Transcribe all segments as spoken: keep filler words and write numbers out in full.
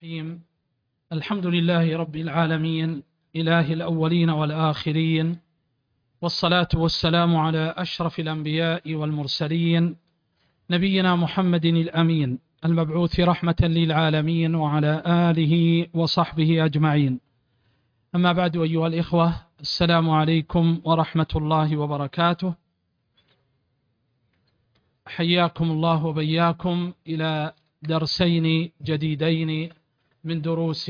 الرحيم. الحمد لله رب العالمين، إله الأولين والآخرين، والصلاة والسلام على أشرف الأنبياء والمرسلين، نبينا محمد الأمين المبعوث رحمة للعالمين، وعلى آله وصحبه أجمعين. أما بعد، أيها الإخوة، السلام عليكم ورحمة الله وبركاته. حياكم الله وبياكم إلى درسين جديدين من دروس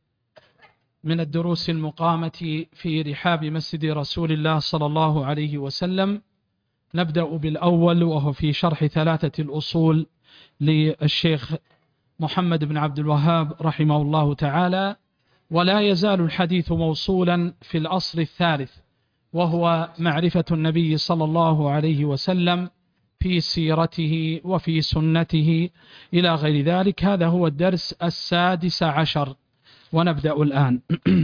من الدروس المقامة في رحاب مسجد رسول الله صلى الله عليه وسلم. نبدأ بالأول، وهو في شرح ثلاثة الأصول للشيخ محمد بن عبد الوهاب رحمه الله تعالى، ولا يزال الحديث موصولا في الأصل الثالث، وهو معرفة النبي صلى الله عليه وسلم في سيرته وفي سنته إلى غير ذلك. هذا هو الدرس السادس عشر، ونبدأ الآن.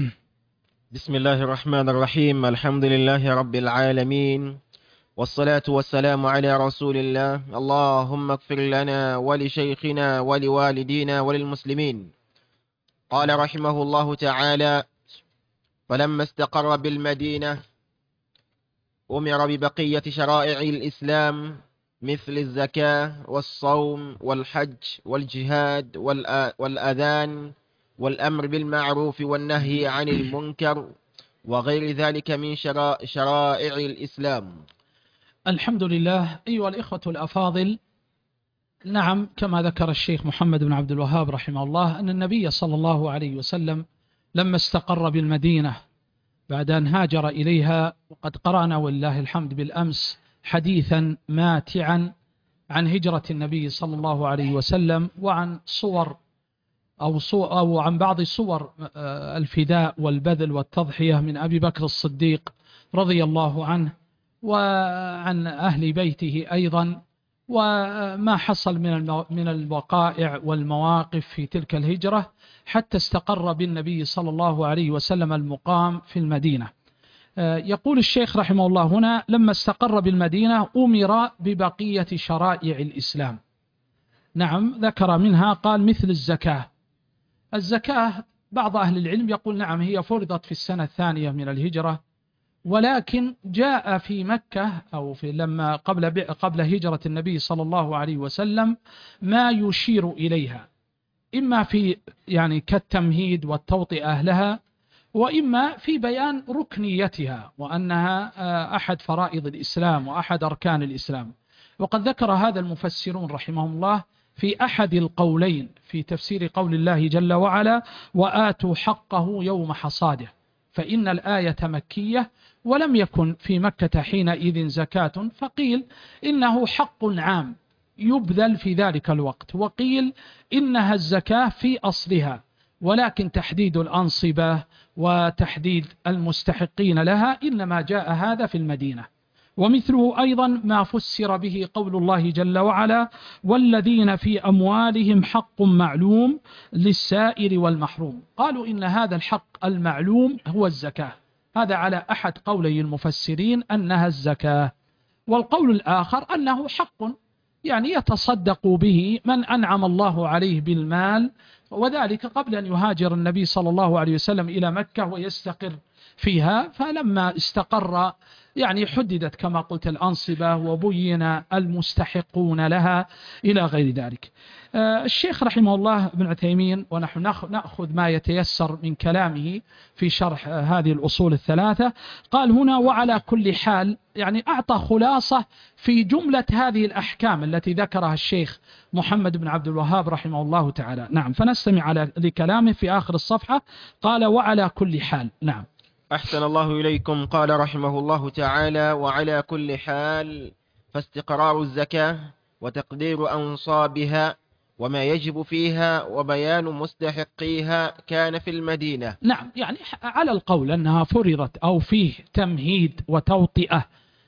بسم الله الرحمن الرحيم. الحمد لله رب العالمين، والصلاة والسلام على رسول الله. اللهم اغفر لنا ولشيخنا ولوالدينا وللمسلمين. قال رحمه الله تعالى: فلما استقر بالمدينة أمر ببقية شرائع الإسلام مثل الزكاة والصوم والحج والجهاد والأذان والأمر بالمعروف والنهي عن المنكر وغير ذلك من شرائع الإسلام. الحمد لله. أيها الإخوة الأفاضل، نعم، كما ذكر الشيخ محمد بن عبد الوهاب رحمه الله أن النبي صلى الله عليه وسلم لما استقر بالمدينة بعد أن هاجر إليها، وقد قرأنا والله الحمد بالأمس حديثا ماتعا عن هجرة النبي صلى الله عليه وسلم، وعن صور أو, صور أو عن بعض صور الفداء والبذل والتضحية من أبي بكر الصديق رضي الله عنه، وعن أهل بيته أيضا، وما حصل من من الوقائع والمواقف في تلك الهجرة حتى استقر بالنبي صلى الله عليه وسلم المقام في المدينة. يقول الشيخ رحمه الله هنا: لما استقر بالمدينة أمر ببقية شرائع الإسلام. نعم، ذكر منها قال مثل الزكاة. الزكاة بعض أهل العلم يقول نعم هي فرضت في السنة الثانية من الهجرة، ولكن جاء في مكة أو في لما قبل قبل هجرة النبي صلى الله عليه وسلم ما يشير إليها، إما في يعني كالتمهيد والتوطئة لها، وإما في بيان ركنيتها وأنها أحد فرائض الإسلام وأحد أركان الإسلام. وقد ذكر هذا المفسرون رحمهم الله في أحد القولين في تفسير قول الله جل وعلا: وآتوا حقه يوم حصاده، فإن الآية مكية ولم يكن في مكة حينئذ زكاة، فقيل إنه حق عام يبذل في ذلك الوقت، وقيل إنها الزكاة في أصلها، ولكن تحديد الأنصبة وتحديد المستحقين لها إنما جاء هذا في المدينة. ومثله أيضا ما فسر به قول الله جل وعلا: والذين في أموالهم حق معلوم للسائل والمحروم. قالوا إن هذا الحق المعلوم هو الزكاة، هذا على أحد قولي المفسرين أنها الزكاة. والقول الآخر أنه حق يعني يتصدق به من أنعم الله عليه بالمال، وذلك قبل أن يهاجر النبي صلى الله عليه وسلم إلى مكة ويستقر فيها. فلما استقر يعني حددت كما قلت الأنصبة وبين المستحقون لها إلى غير ذلك. الشيخ رحمه الله ابن عثيمين، ونحن نأخذ ما يتيسر من كلامه في شرح هذه الأصول الثلاثة، قال هنا: وعلى كل حال، يعني أعطى خلاصة في جملة هذه الأحكام التي ذكرها الشيخ محمد بن عبد الوهاب رحمه الله تعالى. نعم، فنستمع على لكلامه في آخر الصفحة. قال: وعلى كل حال. نعم. أحسن الله إليكم. قال رحمه الله تعالى: وعلى كل حال، فاستقرار الزكاة وتقدير أنصابها وما يجب فيها وبيان مستحقيها كان في المدينة. نعم، يعني على القول أنها فرضت أو فيه تمهيد وتوطئة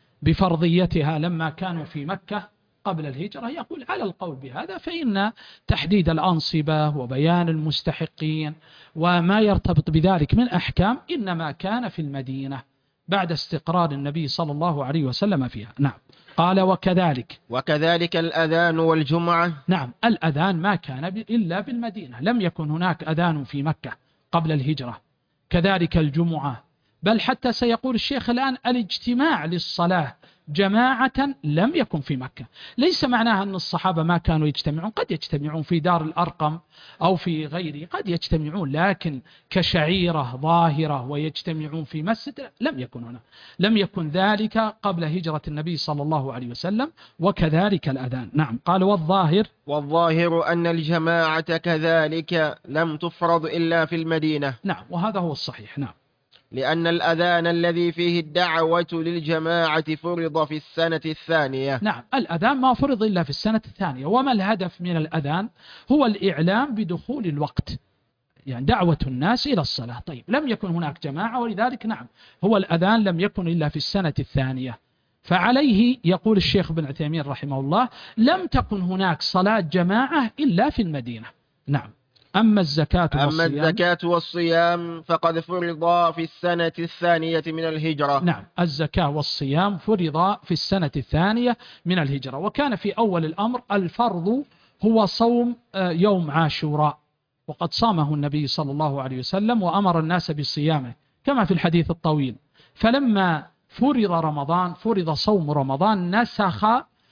بفرضيتها لما كانوا في مكة قبل الهجرة، يقول على القول بهذا فإن تحديد الأنصبة وبيان المستحقين وما يرتبط بذلك من أحكام إنما كان في المدينة. بعد استقرار النبي صلى الله عليه وسلم فيها. نعم. قال وكذلك وكذلك الأذان والجمعة. نعم، الأذان ما كان إلا بالمدينة، لم يكن هناك أذان في مكة قبل الهجرة. كذلك الجمعة، بل حتى سيقول الشيخ الآن الاجتماع للصلاة جماعة لم يكن في مكة. ليس معناها أن الصحابة ما كانوا يجتمعون، قد يجتمعون في دار الأرقم أو في غيره، قد يجتمعون، لكن كشعيرة ظاهرة ويجتمعون في مسجد لم يكن هنا، لم يكن ذلك قبل هجرة النبي صلى الله عليه وسلم. وكذلك الأذان. نعم. قال والظاهر والظاهر أن الجماعة كذلك لم تفرض إلا في المدينة. نعم، وهذا هو الصحيح. نعم. لأن الأذان الذي فيه الدعوة للجماعة فرض في السنة الثانية. نعم، الأذان ما فرض إلا في السنة الثانية. وما الهدف من الأذان؟ هو الإعلام بدخول الوقت، يعني دعوة الناس إلى الصلاة. طيب، لم يكن هناك جماعة، ولذلك نعم هو الأذان لم يكن إلا في السنة الثانية. فعليه يقول الشيخ ابن عثيمين رحمه الله لم تكن هناك صلاة جماعة إلا في المدينة. نعم. أما الزكاة أما والصيام الزكاة والصيام فقد فرضا في السنة الثانية من الهجرة. نعم، الزكاة والصيام فرضا في السنة الثانية من الهجرة. وكان في أول الأمر الفرض هو صوم يوم عاشوراء، وقد صامه النبي صلى الله عليه وسلم وأمر الناس بصيامه كما في الحديث الطويل. فلما فرض رمضان، فرض صوم رمضان، نسخ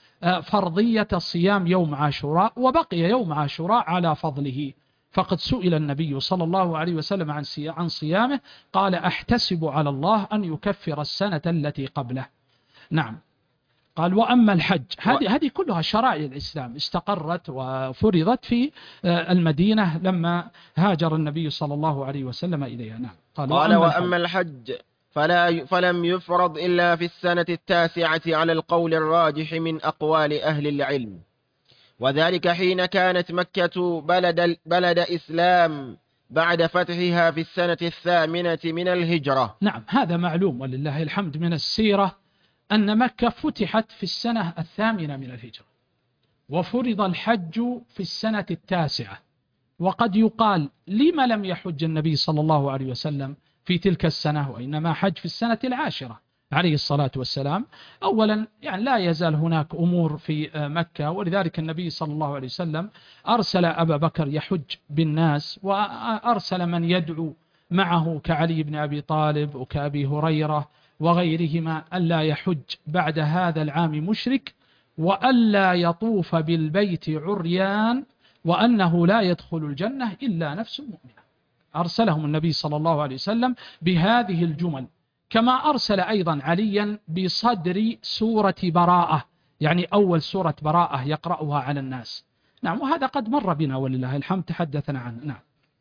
فرضية صيام يوم عاشوراء، وبقي يوم عاشوراء على فضله. فقد سئل النبي صلى الله عليه وسلم عن صيامه، قال أحتسب على الله أن يكفر السنة التي قبله. نعم. قال وأما الحج، هذه هذه كلها شرائع الإسلام استقرت وفرضت في المدينة لما هاجر النبي صلى الله عليه وسلم إليها. نعم. قال, قال وأما الحج فلا فلم يفرض إلا في السنة التاسعة على القول الراجح من أقوال أهل العلم، وذلك حين كانت مكة بلد, بلد إسلام بعد فتحها في السنة الثامنة من الهجرة. نعم، هذا معلوم ولله الحمد من السيرة أن مكة فتحت في السنة الثامنة من الهجرة، وفرض الحج في السنة التاسعة. وقد يقال لما لم يحج النبي صلى الله عليه وسلم في تلك السنة وإنما حج في السنة العاشرة عليه الصلاة والسلام؟ أولا يعني لا يزال هناك أمور في مكة، ولذلك النبي صلى الله عليه وسلم أرسل أبا بكر يحج بالناس، وأرسل من يدعو معه كعلي بن أبي طالب وكأبي هريرة وغيرهما ألا يحج بعد هذا العام مشرك، وألا يطوف بالبيت عريان، وأنه لا يدخل الجنة إلا نفس مؤمنة. أرسلهم النبي صلى الله عليه وسلم بهذه الجمل، كما أرسل أيضا عليا بصدر سورة براءة، يعني أول سورة براءة يقرأها على الناس. نعم، وهذا قد مر بنا ولله الحمد تحدثنا عنه. نعم.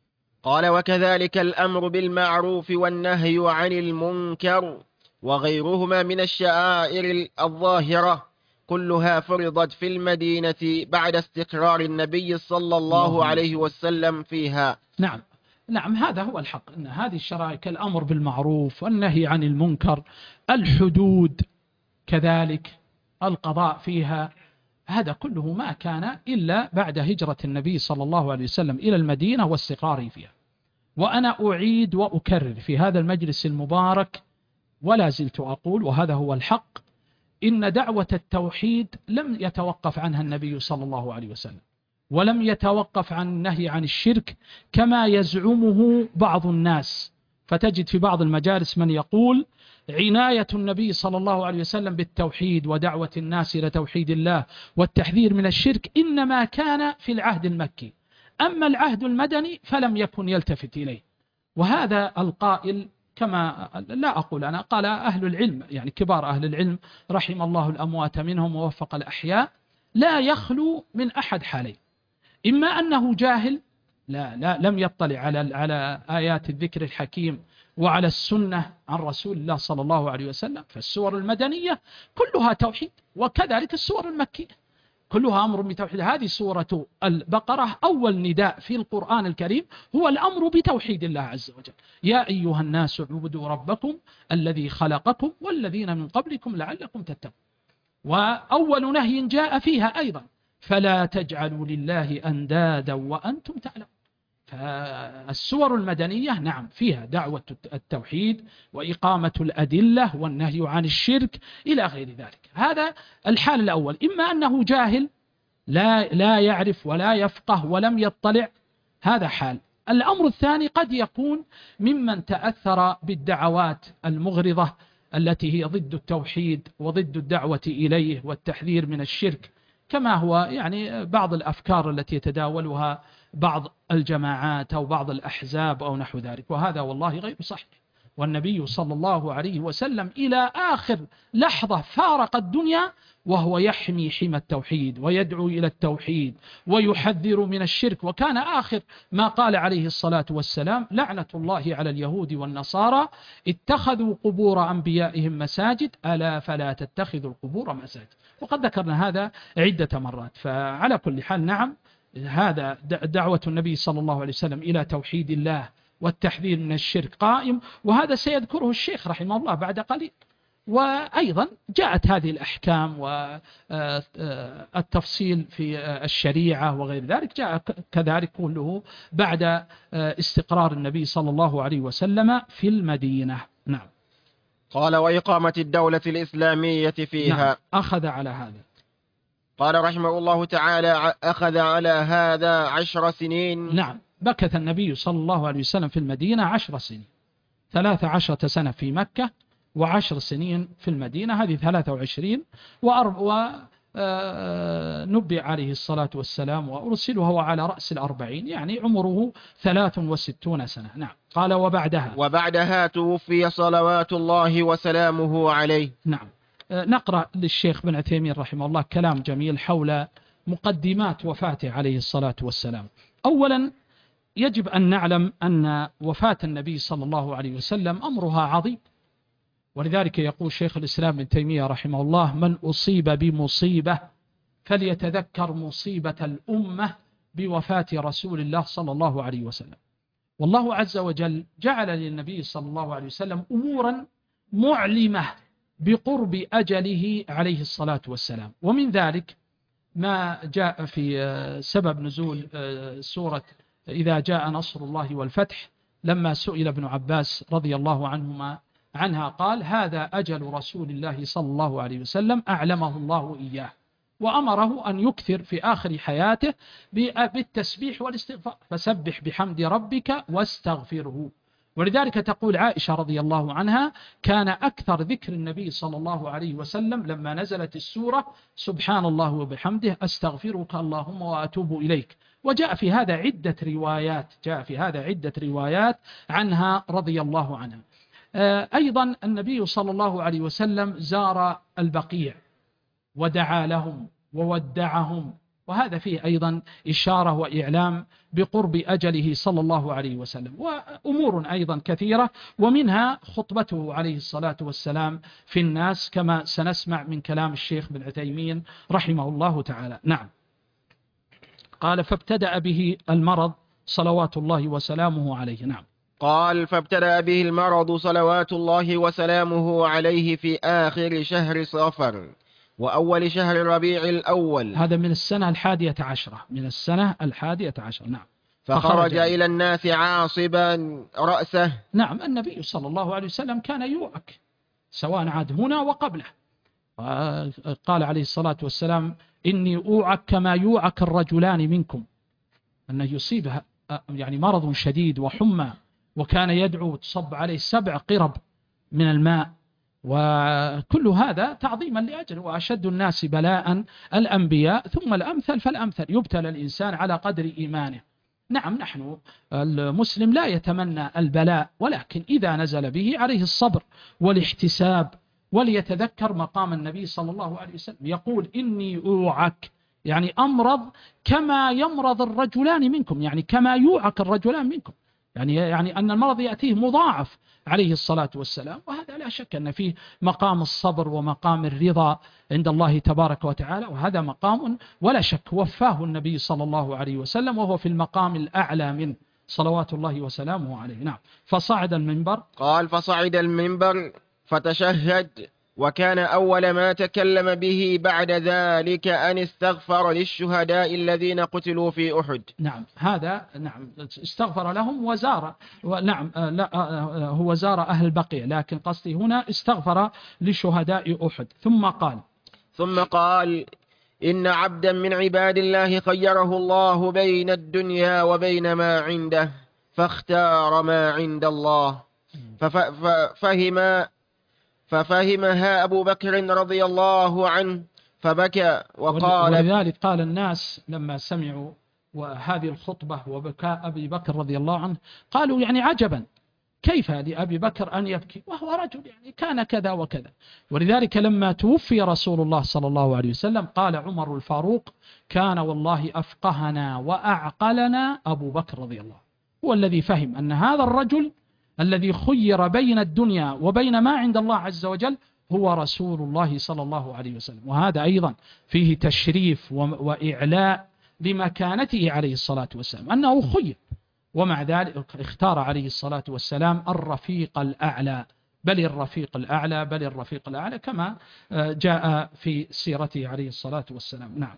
قال وكذلك الأمر بالمعروف والنهي عن المنكر وغيرهما من الشعائر الظاهرة كلها فرضت في المدينة بعد استقرار النبي صلى الله, الله عليه وسلم فيها. نعم. نعم، هذا هو الحق، أن هذه الشرائع كالأمر بالمعروف والنهي عن المنكر، الحدود كذلك القضاء فيها، هذا كله ما كان إلا بعد هجرة النبي صلى الله عليه وسلم إلى المدينة واستقراره فيها. وأنا أعيد وأكرر في هذا المجلس المبارك ولا زلت أقول، وهذا هو الحق، إن دعوة التوحيد لم يتوقف عنها النبي صلى الله عليه وسلم، ولم يتوقف عن النهي عن الشرك كما يزعمه بعض الناس. فتجد في بعض المجالس من يقول عناية النبي صلى الله عليه وسلم بالتوحيد ودعوة الناس إلى توحيد الله والتحذير من الشرك إنما كان في العهد المكي، أما العهد المدني فلم يكن يلتفت إليه. وهذا القائل كما لا أقول أنا، قال أهل العلم، يعني كبار أهل العلم رحم الله الأموات منهم ووفق الأحياء، لا يخلو من أحد حالين: إما أنه جاهل لا لا لم يطلع على على آيات الذكر الحكيم وعلى السنة عن رسول الله صلى الله عليه وسلم، فالسور المدنية كلها توحيد، وكذلك السور المكية كلها أمر بتوحيد. هذه سورة البقرة أول نداء في القرآن الكريم هو الأمر بتوحيد الله عز وجل: يا أيها الناس اعبدوا ربكم الذي خلقكم والذين من قبلكم لعلكم تتقون. وأول نهي جاء فيها أيضا: فلا تجعلوا لله أندادا وأنتم تعلمون. فالسور المدنية نعم فيها دعوة التوحيد وإقامة الأدلة والنهي عن الشرك إلى غير ذلك. هذا الحال الأول، إما أنه جاهل لا لا يعرف ولا يفقه ولم يطلع، هذا حال. الأمر الثاني قد يكون ممن تأثر بالدعوات المغرضة التي هي ضد التوحيد وضد الدعوة إليه والتحذير من الشرك، كما هو يعني بعض الأفكار التي يتداولها بعض الجماعات أو بعض الأحزاب أو نحو ذلك، وهذا والله غير صحيح. والنبي صلى الله عليه وسلم إلى آخر لحظة فارق الدنيا وهو يحمي حمى التوحيد ويدعو إلى التوحيد ويحذر من الشرك، وكان آخر ما قال عليه الصلاة والسلام: لعنة الله على اليهود والنصارى اتخذوا قبور أنبيائهم مساجد ألا فلا تتخذوا القبور مساجد. وقد ذكرنا هذا عدة مرات. فعلى كل حال نعم، هذا دعوة النبي صلى الله عليه وسلم إلى توحيد الله والتحذير من الشرك قائم، وهذا سيذكره الشيخ رحمه الله بعد قليل. وأيضا جاءت هذه الأحكام والتفصيل في الشريعة وغير ذلك جاء كذلك كله بعد استقرار النبي صلى الله عليه وسلم في المدينة. نعم. قال: وإقامة الدولة الإسلامية فيها. نعم. أخذ على هذا. قال رحمه الله تعالى: أخذ على هذا عشر سنين. نعم، مكث النبي صلى الله عليه وسلم في المدينة عشر سنين، ثلاث عشرة سنة في مكة وعشر سنين في المدينة، هذه ثلاثة وعشرين ونبي عليه الصلاة والسلام وأرسل وهو على رأس الأربعين، يعني عمره ثلاث وستون سنة. نعم. قال: وبعدها وبعدها توفي صلوات الله وسلامه عليه. نعم. نقرأ للشيخ بن عثيمين رحمه الله كلام جميل حول مقدمات وفاته عليه الصلاة والسلام. أولا يجب أن نعلم أن وفاة النبي صلى الله عليه وسلم أمرها عظيم، ولذلك يقول شيخ الإسلام ابن تيمية رحمه الله: من أصيب بمصيبة فليتذكر مصيبة الأمة بوفاة رسول الله صلى الله عليه وسلم. والله عز وجل جعل للنبي صلى الله عليه وسلم أمورا معلمة بقرب أجله عليه الصلاة والسلام، ومن ذلك ما جاء في سبب نزول سورة إذا جاء نصر الله والفتح، لما سئل ابن عباس رضي الله عنهما عنها قال: هذا أجل رسول الله صلى الله عليه وسلم أعلمه الله إياه، وأمره أن يكثر في آخر حياته بالتسبيح والاستغفار، فسبح بحمد ربك واستغفره. ولذلك تقول عائشة رضي الله عنها: كان أكثر ذكر النبي صلى الله عليه وسلم لما نزلت السورة سبحان الله وبحمده أستغفرك اللهم وأتوب إليك. وجاء في هذا عدة روايات جاء في هذا عدة روايات عنها رضي الله عنها. أيضا النبي صلى الله عليه وسلم زار البقيع ودعا لهم وودعهم، وهذا فيه أيضا إشارة وإعلام بقرب أجله صلى الله عليه وسلم، وأمور أيضا كثيرة، ومنها خطبته عليه الصلاة والسلام في الناس كما سنسمع من كلام الشيخ بن عثيمين رحمه الله تعالى. نعم. قال: فابتدأ به المرض صلوات الله وسلامه عليه. نعم. قال: فابتدأ به المرض صلوات الله وسلامه عليه في آخر شهر صفر وأول شهر ربيع الأول، هذا من السنة الحادية عشرة من السنة الحادية عشرة. نعم. فخرج, فخرج إلى الناس عاصبا رأسه. نعم. النبي صلى الله عليه وسلم كان يوعك سواء عاد هنا وقبله، قال عليه الصلاة والسلام: إني أوعك كما يوعك الرجلان منكم، أنه يصيبها يعني مرض شديد وحمى، وكان يدعو تصب عليه سبع قرب من الماء، وكل هذا تعظيما لأجله. وأشد الناس بلاء الأنبياء ثم الأمثل فالأمثل، يبتلى الإنسان على قدر إيمانه. نعم، نحن المسلم لا يتمنى البلاء، ولكن إذا نزل به عليه الصبر والاحتساب، وليتذكر مقام النبي صلى الله عليه وسلم يقول: إني أوعك، يعني أمرض كما يمرض الرجلان منكم، يعني كما يوعك الرجلان منكم، يعني يعني أن المرض يأتيه مضاعف عليه الصلاة والسلام. وهذا لا شك أن فيه مقام الصبر ومقام الرضا عند الله تبارك وتعالى، وهذا مقام ولا شك وفاه النبي صلى الله عليه وسلم، وهو في المقام الأعلى منه صلوات الله وسلامه عليه. نعم. فصعد المنبر. قال: فصعد المنبر فتشهد وكان أول ما تكلم به بعد ذلك أن استغفر للشهداء الذين قتلوا في أحد. نعم هذا نعم استغفر لهم وزار، نعم لا هو زار أهل البقيع، لكن قصدي هنا استغفر لشهداء أحد. ثم قال ثم قال إن عبدا من عباد الله خيره الله بين الدنيا وبين ما عنده فاختار ما عند الله ففهم ففهمها أبو بكر رضي الله عنه فبكى وقال. ولذلك قال الناس لما سمعوا وهذه الخطبة وبكاء أبي بكر رضي الله عنه قالوا يعني عجبا كيف لأبي بكر أن يبكي وهو رجل يعني كان كذا وكذا. ولذلك لما توفي رسول الله صلى الله عليه وسلم قال عمر الفاروق كان والله أفقهنا وأعقلنا أبو بكر رضي الله، هو الذي فهم أن هذا الرجل الذي خير بين الدنيا وبين ما عند الله عز وجل هو رسول الله صلى الله عليه وسلم. وهذا أيضا فيه تشريف وإعلاء لمكانته عليه الصلاة والسلام أنه خير، ومع ذلك اختار عليه الصلاة والسلام الرفيق الأعلى، بل الرفيق الأعلى بل الرفيق الأعلى كما جاء في سيرته عليه الصلاة والسلام. نعم.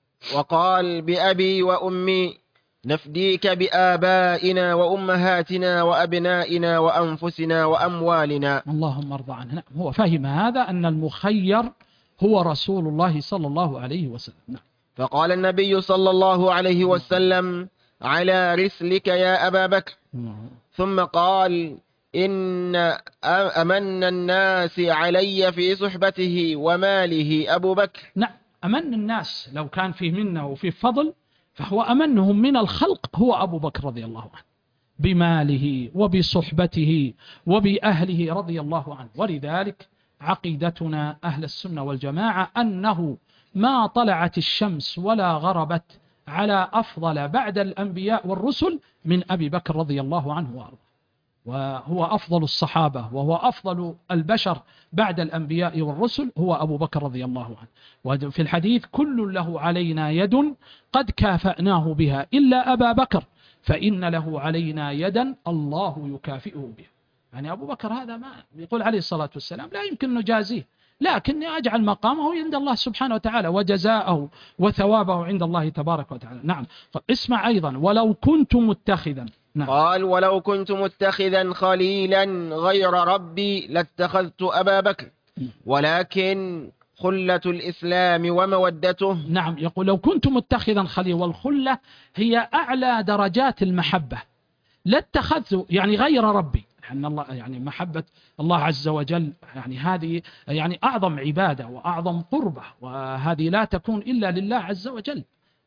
وقال بأبي وأمي نفديك بآبائنا وأمهاتنا وأبنائنا وأنفسنا وأموالنا. اللهم ارضى عنه. نعم هو فهم هذا أن المخير هو رسول الله صلى الله عليه وسلم. نعم. فقال النبي صلى الله عليه وسلم على رسلك يا أبا بكر. ثم قال إن أمن الناس علي في صحبته وماله أبو بكر. نعم أمن الناس لو كان فيه منه وفيه فضل فهو أمنهم من الخلق هو أبو بكر رضي الله عنه بماله وبصحبته وبأهله رضي الله عنه. ولذلك عقيدتنا أهل السنة والجماعة أنه ما طلعت الشمس ولا غربت على أفضل بعد الأنبياء والرسل من أبي بكر رضي الله عنه وأرضاه، وهو أفضل الصحابة وهو أفضل البشر بعد الأنبياء والرسل هو أبو بكر رضي الله عنه. وفي الحديث كل له علينا يد قد كافأناه بها إلا أبا بكر فإن له علينا يدا الله يكافئه بها. يعني أبو بكر هذا ما يقول عليه الصلاة والسلام لا يمكن نجازيه، لكني أجعل مقامه عند الله سبحانه وتعالى وجزاءه وثوابه عند الله تبارك وتعالى. نعم. اسمع أيضا ولو كنت متخذا. نعم. قال ولو كنت متخذا خليلا غير ربي لاتخذت أبا بكر ولكن خلة الإسلام ومودته. نعم يقول لو كنت متخذا خليلا، والخلة هي أعلى درجات المحبة، لاتخذت يعني غير ربي، أن الله يعني محبة الله عز وجل يعني هذه يعني أعظم عبادة وأعظم قربة، وهذه لا تكون إلا لله عز وجل.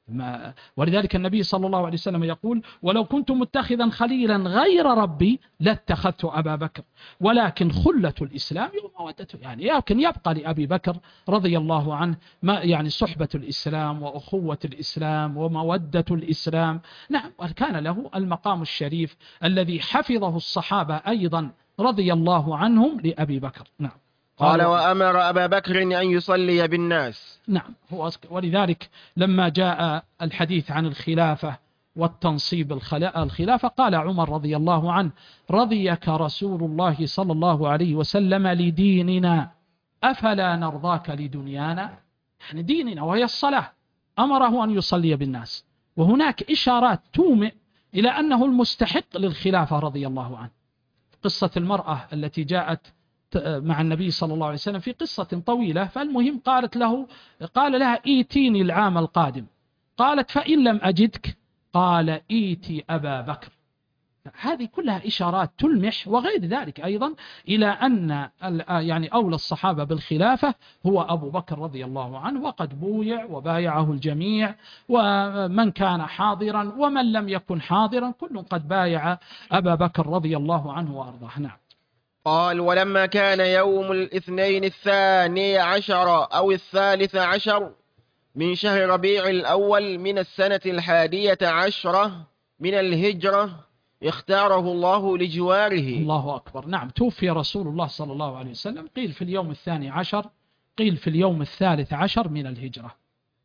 ولذلك النبي صلى الله عليه وسلم يقول ولو كنت متخذا خليلا غير ربي لاتخذت أبا بكر ولكن خلة الإسلام ومودته، يعني لكن يبقى لأبي بكر رضي الله عنه ما يعني صحبة الإسلام وأخوة الإسلام ومودة الإسلام. نعم وكان له المقام الشريف الذي حفظه الصحابة أيضا رضي الله عنهم لأبي بكر. نعم. قال وأمر أبا بكر أن يصلي بالناس. نعم هو ولذلك لما جاء الحديث عن الخلافة والتنصيب الخلافة قال عمر رضي الله عنه رضيك رسول الله صلى الله عليه وسلم لديننا أفلا نرضاك لدنيانا. يعني ديننا وهي الصلاة أمره أن يصلي بالناس، وهناك إشارات تومئ إلى أنه المستحق للخلافة رضي الله عنه. قصة المرأة التي جاءت مع النبي صلى الله عليه وسلم في قصة طويلة، فالمهم قالت له قال لها ايتيني العام القادم، قالت فإن لم أجدك قال ايتي أبا بكر. هذه كلها إشارات تلمح وغير ذلك أيضا إلى أن يعني أولى الصحابة بالخلافة هو أبو بكر رضي الله عنه، وقد بويع وبايعه الجميع، ومن كان حاضرا ومن لم يكن حاضرا كل قد بايع أبا بكر رضي الله عنه وأرضاه. نعم. قال ولما كان يوم الاثنين الثاني عشر أو الثالث عشر من شهر ربيع الأول من السنة الحادية عشرة من الهجرة اختاره الله لجواره. الله أكبر. نعم توفي رسول الله صلى الله عليه وسلم، قيل في اليوم الثاني عشر قيل في اليوم الثالث عشر من الهجرة.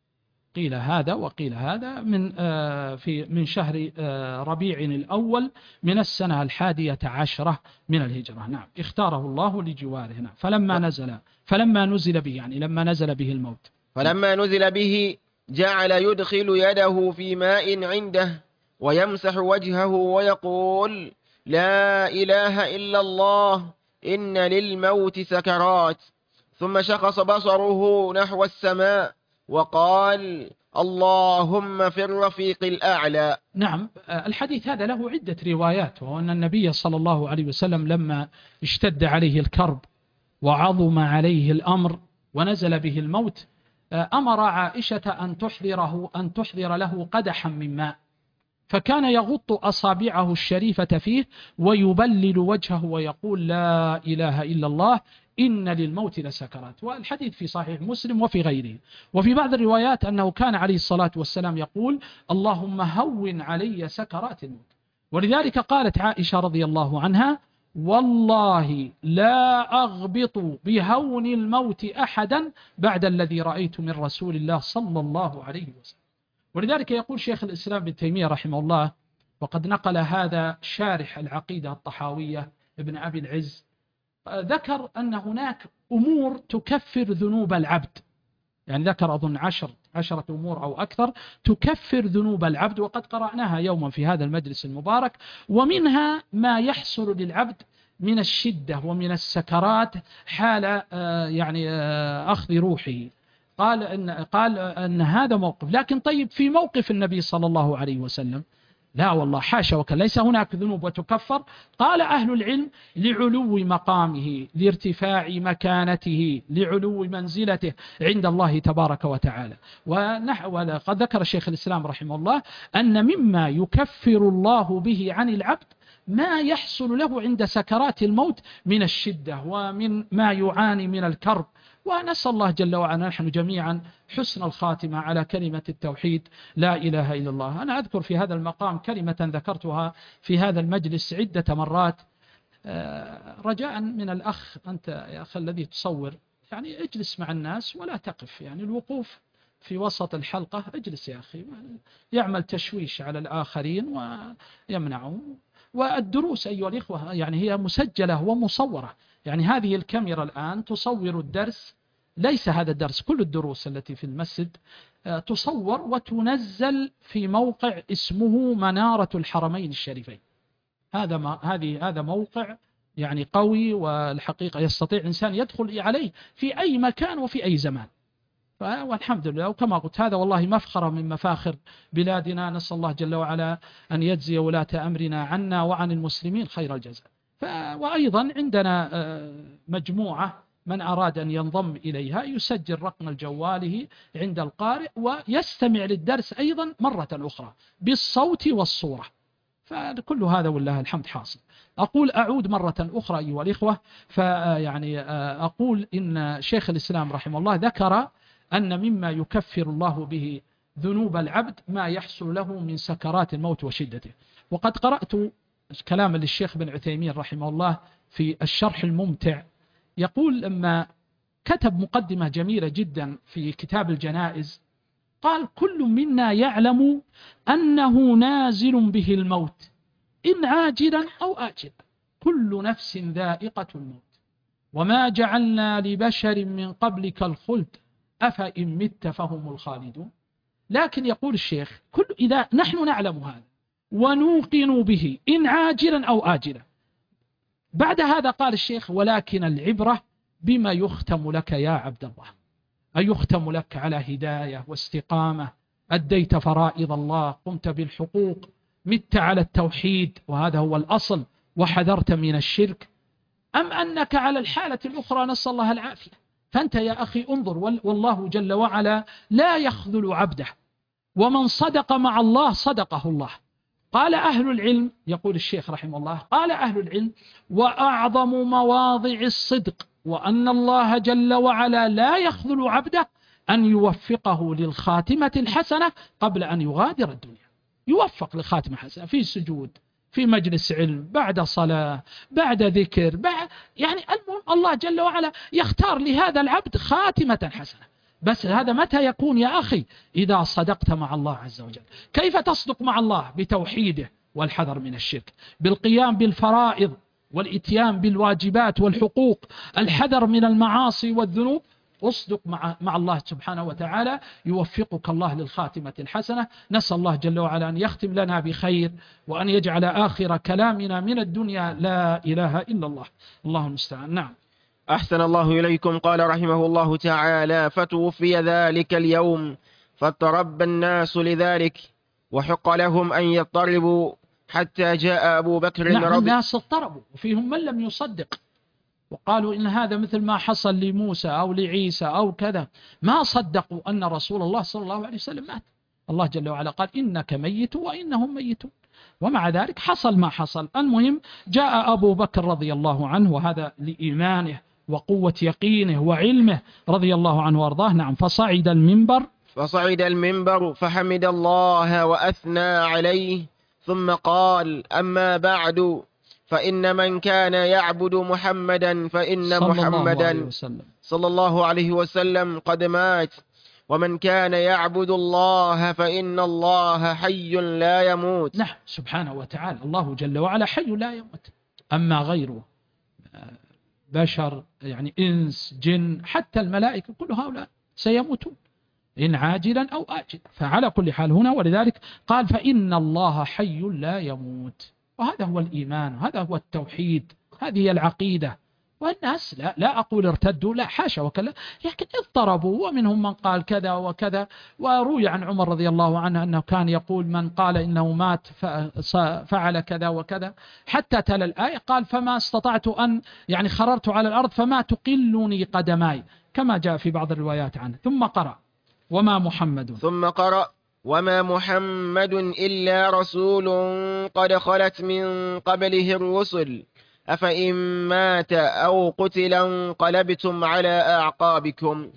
قيل هذا وقيل هذا من في من شهر ربيع الأول من السنة الحادية عشرة من الهجرة. نعم، اختاره الله لجواره. نعم. فلما نزل فلما نزل به يعني لما نزل به الموت فلما نزل به جعل يدخل يده في ماء عنده ويمسح وجهه ويقول لا إله إلا الله إن للموت سكرات، ثم شخص بصره نحو السماء وقال اللهم في الرفيق الأعلى. نعم، الحديث هذا له عدة روايات، وهو أن النبي صلى الله عليه وسلم لما اشتد عليه الكرب وعظم عليه الأمر ونزل به الموت أمر عائشة أن تحضره أن تحضر له قدحا من ماء، فكان يغط أصابعه الشريفة فيه ويبلل وجهه ويقول لا إله إلا الله إن للموت لسكرات. والحديث في صحيح مسلم وفي غيره. وفي بعض الروايات أنه كان عليه الصلاة والسلام يقول اللهم هون علي سكرات الموت. ولذلك قالت عائشة رضي الله عنها والله لا أغبط بهون الموت أحدا بعد الذي رأيت من رسول الله صلى الله عليه وسلم. ولذلك يقول شيخ الإسلام ابن تيمية رحمه الله، وقد نقل هذا شارح العقيدة الطحاوية ابن أبي العز، ذكر أن هناك أمور تكفر ذنوب العبد، يعني ذكر أظن عشر عشرة أمور أو أكثر تكفر ذنوب العبد، وقد قرأناها يوما في هذا المجلس المبارك. ومنها ما يحصل للعبد من الشدة ومن السكرات حال يعني أخذ روحه. قال أن, قال أن هذا موقف، لكن طيب في موقف النبي صلى الله عليه وسلم لا والله حاشا وكلا، ليس هناك ذنوب وتكفر. قال أهل العلم لعلو مقامه، لارتفاع مكانته، لعلو منزلته عند الله تبارك وتعالى. وقد ذكر الشيخ الإسلام رحمه الله أن مما يكفر الله به عن العبد ما يحصل له عند سكرات الموت من الشدة ومن ما يعاني من الكرب. ونسأل الله جل وعلا نحن جميعا حسن الخاتمة على كلمة التوحيد لا إله إلا الله. أنا أذكر في هذا المقام كلمة ذكرتها في هذا المجلس عدة مرات، رجاء من الأخ، أنت يا أخي الذي تصور، يعني اجلس مع الناس ولا تقف، يعني الوقوف في وسط الحلقة اجلس يا أخي، يعمل تشويش على الآخرين ويمنعهم. والدروس أيها الإخوة يعني هي مسجلة ومصورة، يعني هذه الكاميرا الآن تصور الدرس، ليس هذا الدرس، كل الدروس التي في المسجد تصور وتنزل في موقع اسمه منارة الحرمين الشريفين. هذا ما هذه هذا موقع يعني قوي، والحقيقة يستطيع إنسان يدخل عليه في أي مكان وفي أي زمان. والحمد لله. وكما قلت هذا والله مفخرة من مفاخر بلادنا، نسأل الله جل وعلا أن يجزي ولاة أمرنا عنا وعن المسلمين خير الجزاء. وأيضا عندنا مجموعة من أراد أن ينضم إليها يسجل رقم جواله عند القارئ ويستمع للدرس أيضا مرة أخرى بالصوت والصورة. فكل هذا والله الحمد حاصل. أقول أعود مرة أخرى أيها الإخوة، فيعني أقول إن شيخ الإسلام رحمه الله ذكر أن مما يكفر الله به ذنوب العبد ما يحصل له من سكرات الموت وشدته. وقد قرأت كلام للشيخ بن عثيمين رحمه الله في الشرح الممتع، يقول لما كتب مقدمة جميلة جدا في كتاب الجنائز، قال كل منا يعلم أنه نازل به الموت إن عاجلا أو آجلا، كل نفس ذائقة الموت وما جعلنا لبشر من قبلك الخلد أفإن مت فهم الخالدون. لكن يقول الشيخ كل إذا نحن نعلم هذا ونوقن به إن عاجلا أو آجلا، بعد هذا قال الشيخ ولكن العبرة بما يختم لك يا عبد الله، أيختم لك على هداية واستقامة، أديت فرائض الله، قمت بالحقوق، مت على التوحيد وهذا هو الأصل وحذرت من الشرك، أم أنك على الحالة الأخرى نسأل الله العافية. فأنت يا أخي انظر، والله جل وعلا لا يخذل عبده، ومن صدق مع الله صدقه الله. قال أهل العلم، يقول الشيخ رحمه الله، قال أهل العلم وأعظم مواضع الصدق وأن الله جل وعلا لا يخذل عبده أن يوفقه للخاتمة الحسنة قبل أن يغادر الدنيا. يوفق لخاتمة حسنة في سجود، في مجلس علم، بعد صلاة، بعد ذكر، بعد يعني المهم الله جل وعلا يختار لهذا العبد خاتمة حسنة. بس هذا متى يكون يا أخي؟ إذا صدقت مع الله عز وجل. كيف تصدق مع الله؟ بتوحيده والحذر من الشرك، بالقيام بالفرائض والإتيان بالواجبات والحقوق، الحذر من المعاصي والذنوب. اصدق مع مع الله سبحانه وتعالى، يوفقك الله للخاتمة الحسنة. نسأل الله جل وعلا أن يختم لنا بخير، وأن يجعل آخر كلامنا من الدنيا لا إله إلا الله. الله المستعان. نعم. أحسن الله إليكم. قال رحمه الله تعالى: فتوفي ذلك اليوم فاضطرب الناس لذلك، وحق لهم أن يضطربوا حتى جاء أبو بكر. نعم رضي الناس اضطربوا، وفيهم من لم يصدق وقالوا إن هذا مثل ما حصل لموسى أو لعيسى أو كذا، ما صدقوا أن رسول الله صلى الله عليه وسلم مات. الله جل وعلا قال: إنك ميت وإنهم ميتون. ومع ذلك حصل ما حصل. المهم جاء أبو بكر رضي الله عنه، وهذا لإيمانه وقوة يقينه وعلمه رضي الله عنه وارضاه. نعم. فصعد المنبر فصعد المنبر فحمد الله وأثنى عليه، ثم قال: أما بعد، فإن من كان يعبد محمدا فإن صلى محمدا الله وسلم صلى الله عليه وسلم قد مات، ومن كان يعبد الله فإن الله حي لا يموت. نعم سبحانه وتعالى، الله جل وعلا حي لا يموت. أما غيره بشر، يعني إنس جن حتى الملائكة، كل هؤلاء سيموتون إن عاجلا أو آجلا. فعلى كل حال هنا، ولذلك قال: فإن الله حي لا يموت. وهذا هو الإيمان، هذا هو التوحيد، هذه هي العقيدة. والناس لا, لا أقول ارتدوا، لا حاشا وكلا، لكن اضطربوا، ومنهم من قال كذا وكذا. وروي عن عمر رضي الله عنه أنه كان يقول: من قال إنه مات فعل كذا وكذا، حتى تلا الآية قال: فما استطعت أن يعني خررت على الأرض فما تقلني قدماي، كما جاء في بعض الروايات عنه. ثم قرأ: وما محمد ثم قرأ: وما محمد إلا رسول قد خلت من قبله الرسل، أفإن مات أو قتل انقلبتم على أعقابكم،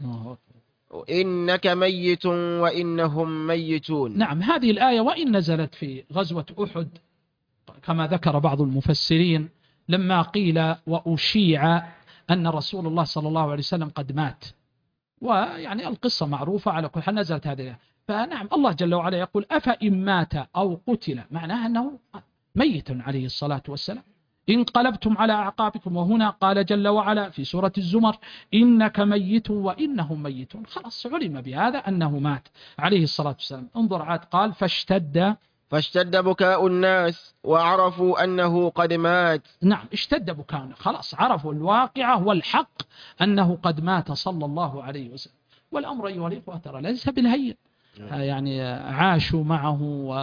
إنك ميت وإنهم ميتون. نعم. هذه الآية وإن نزلت في غزوة أحد كما ذكر بعض المفسرين، لما قيل وأشيع أن رسول الله صلى الله عليه وسلم قد مات، ويعني القصة معروفة على كل حال، نزلت هذه الآية. فنعم الله جل وعلا يقول: أفإن مات أو قتل، معناها أنه ميت عليه الصلاة والسلام، انقلبتم على أعقابكم. وهنا قال جل وعلا في سورة الزمر: إنك ميت وإنهم ميتون. خلاص علم بهذا أنه مات عليه الصلاة والسلام. انظر عاد قال: فاشتد فاشتد بكاء الناس وعرفوا أنه قد مات. نعم اشتد بكاء، خلاص عرفوا الواقعة والحق أنه قد مات صلى الله عليه وسلم. والأمر أيها الإخوة ترى ليس بالهين، يعني عاشوا معه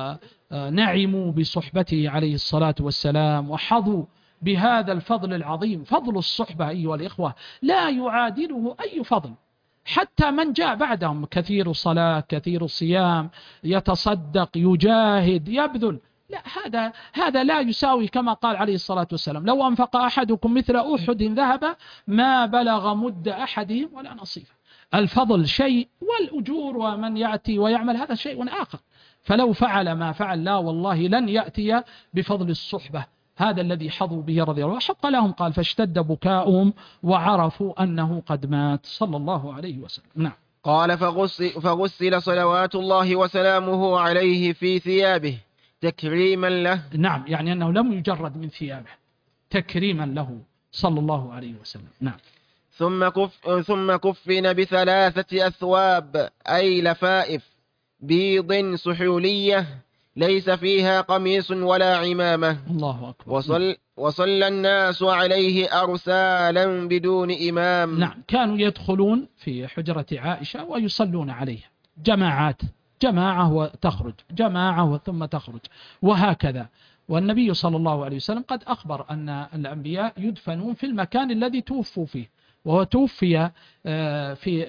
ونعموا بصحبته عليه الصلاة والسلام، وحظوا بهذا الفضل العظيم. فضل الصحبة أيها الإخوة لا يعادله أي فضل. حتى من جاء بعدهم كثير صلاة، كثير صيام، يتصدق، يجاهد، يبذل، لا، هذا هذا لا يساوي، كما قال عليه الصلاة والسلام: لو أنفق أحدكم مثل أحد ذهب ما بلغ مد أحدهم ولا نصيفه. الفضل شيء، والأجور ومن يأتي ويعمل هذا شيء آخر. فلو فعل ما فعل، لا والله لن يأتي بفضل الصحبة، هذا الذي حظوا به رضي الله عنه. حق لهم قال: فاشتد بكاؤهم وعرفوا أنه قد مات صلى الله عليه وسلم. نعم. قال: فغسل, فغسل صلوات الله وسلامه عليه في ثيابه تكريما له. نعم، يعني أنه لم يجرد من ثيابه، تكريما له صلى الله عليه وسلم. نعم. ثم كف ثم كفن بثلاثة أثواب، أي لفائف بيض سحولية ليس فيها قميص ولا عمامة. الله أكبر. وصل وصلى الناس عليه أرسالا بدون إمام. نعم، كانوا يدخلون في حجرة عائشة ويصلون عليه جماعات، جماعة وتخرج، جماعة ثم تخرج، وهكذا. والنبي صلى الله عليه وسلم قد أخبر أن الأنبياء يدفنون في المكان الذي توفوا فيه، وهو توفي في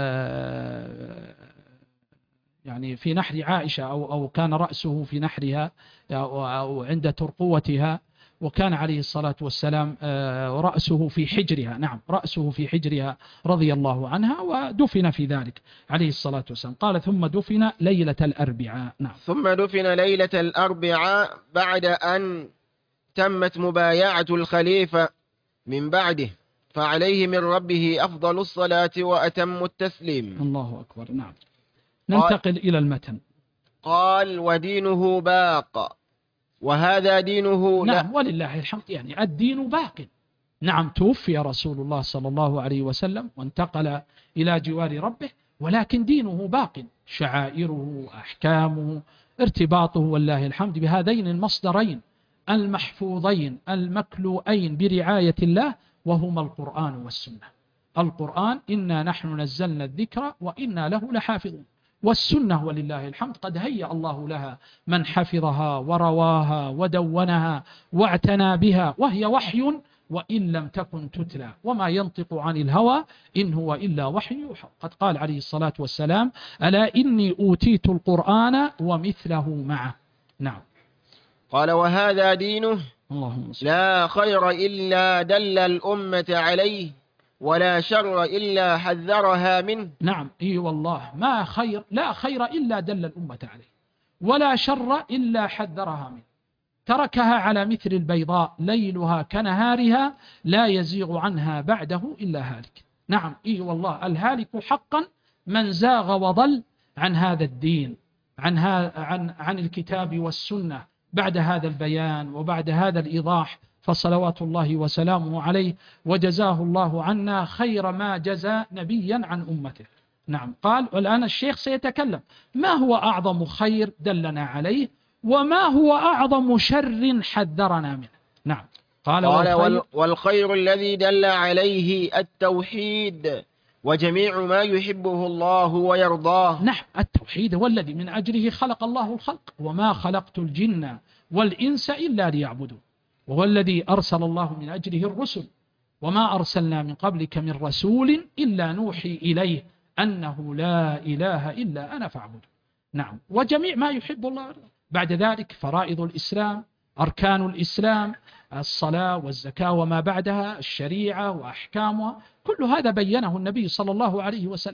يعني في نحر عائشة، أو أو كان رأسه في نحرها أو عند ترقوتها، وكان عليه الصلاة والسلام رأسه في حجرها. نعم، رأسه في حجرها رضي الله عنها، ودفن في ذلك عليه الصلاة والسلام. قال: ثم دفن ليلة الأربعاء. نعم. ثم دفن ليلة الأربعاء بعد أن تمت مبايعة الخليفة من بعده، فعليه من ربه أفضل الصلاة وأتم التسليم. الله أكبر. نعم. ننتقل إلى المتن. قال ودينه باق وهذا دينه. لا نعم ولله الحمد، يعني الدين باق. نعم توفي رسول الله صلى الله عليه وسلم وانتقل إلى جوار ربه، ولكن دينه باق، شعائره، أحكامه، ارتباطه والله الحمد بهذين المصدرين المحفوظين المكلوئين برعاية الله، وهما القرآن والسنة. القرآن إنا نحن نزلنا الذكر وإنا له لحافظون، والسنة ولله الحمد قد هيأ الله لها من حفظها ورواها ودونها واعتنى بها، وهي وحي وإن لم تكن تتلى، وما ينطق عن الهوى إن هو إلا وحي يوحى. قد قال عليه الصلاة والسلام ألا إني أوتيت القرآن ومثله معه. نعم. قال وهذا دينه اللهم صل. لا خير إلا دل الأمة عليه ولا شر إلا حذرها منه. نعم إي والله، ما خير، لا خير إلا دل الأمة عليه، ولا شر إلا حذرها منه. تركها على مثل البيضاء ليلها كنهارها لا يزيغ عنها بعده إلا هالك. نعم إي والله، الهالك حقا من زاغ وضل عن هذا الدين، عن, عن, عن الكتاب والسنة بعد هذا البيان وبعد هذا الإيضاح، فصلوات الله وسلامه عليه، وجزاه الله عنا خير ما جزى نبيا عن أمته. نعم. قال والآن الشيخ سيتكلم ما هو أعظم خير دلنا عليه وما هو أعظم شر حذرنا منه. نعم. قال, قال والخير, والخير الذي دل عليه التوحيد وجميع ما يحبه الله ويرضاه. نعم التوحيد هو الذي من أجله خلق الله الخلق، وما خلقت الجن والإنس إلا ليعبدون، وهو الذي أرسل الله من أجله الرسل، وما أرسلنا من قبلك من رسول إلا نوحي إليه أنه لا إله إلا أنا فاعبد. نعم. وجميع ما يحب الله. بعد ذلك فرائض الإسلام، أركان الإسلام، الصلاة والزكاة وما بعدها، الشريعة وأحكامها، كل هذا بينه النبي صلى الله عليه وسلم،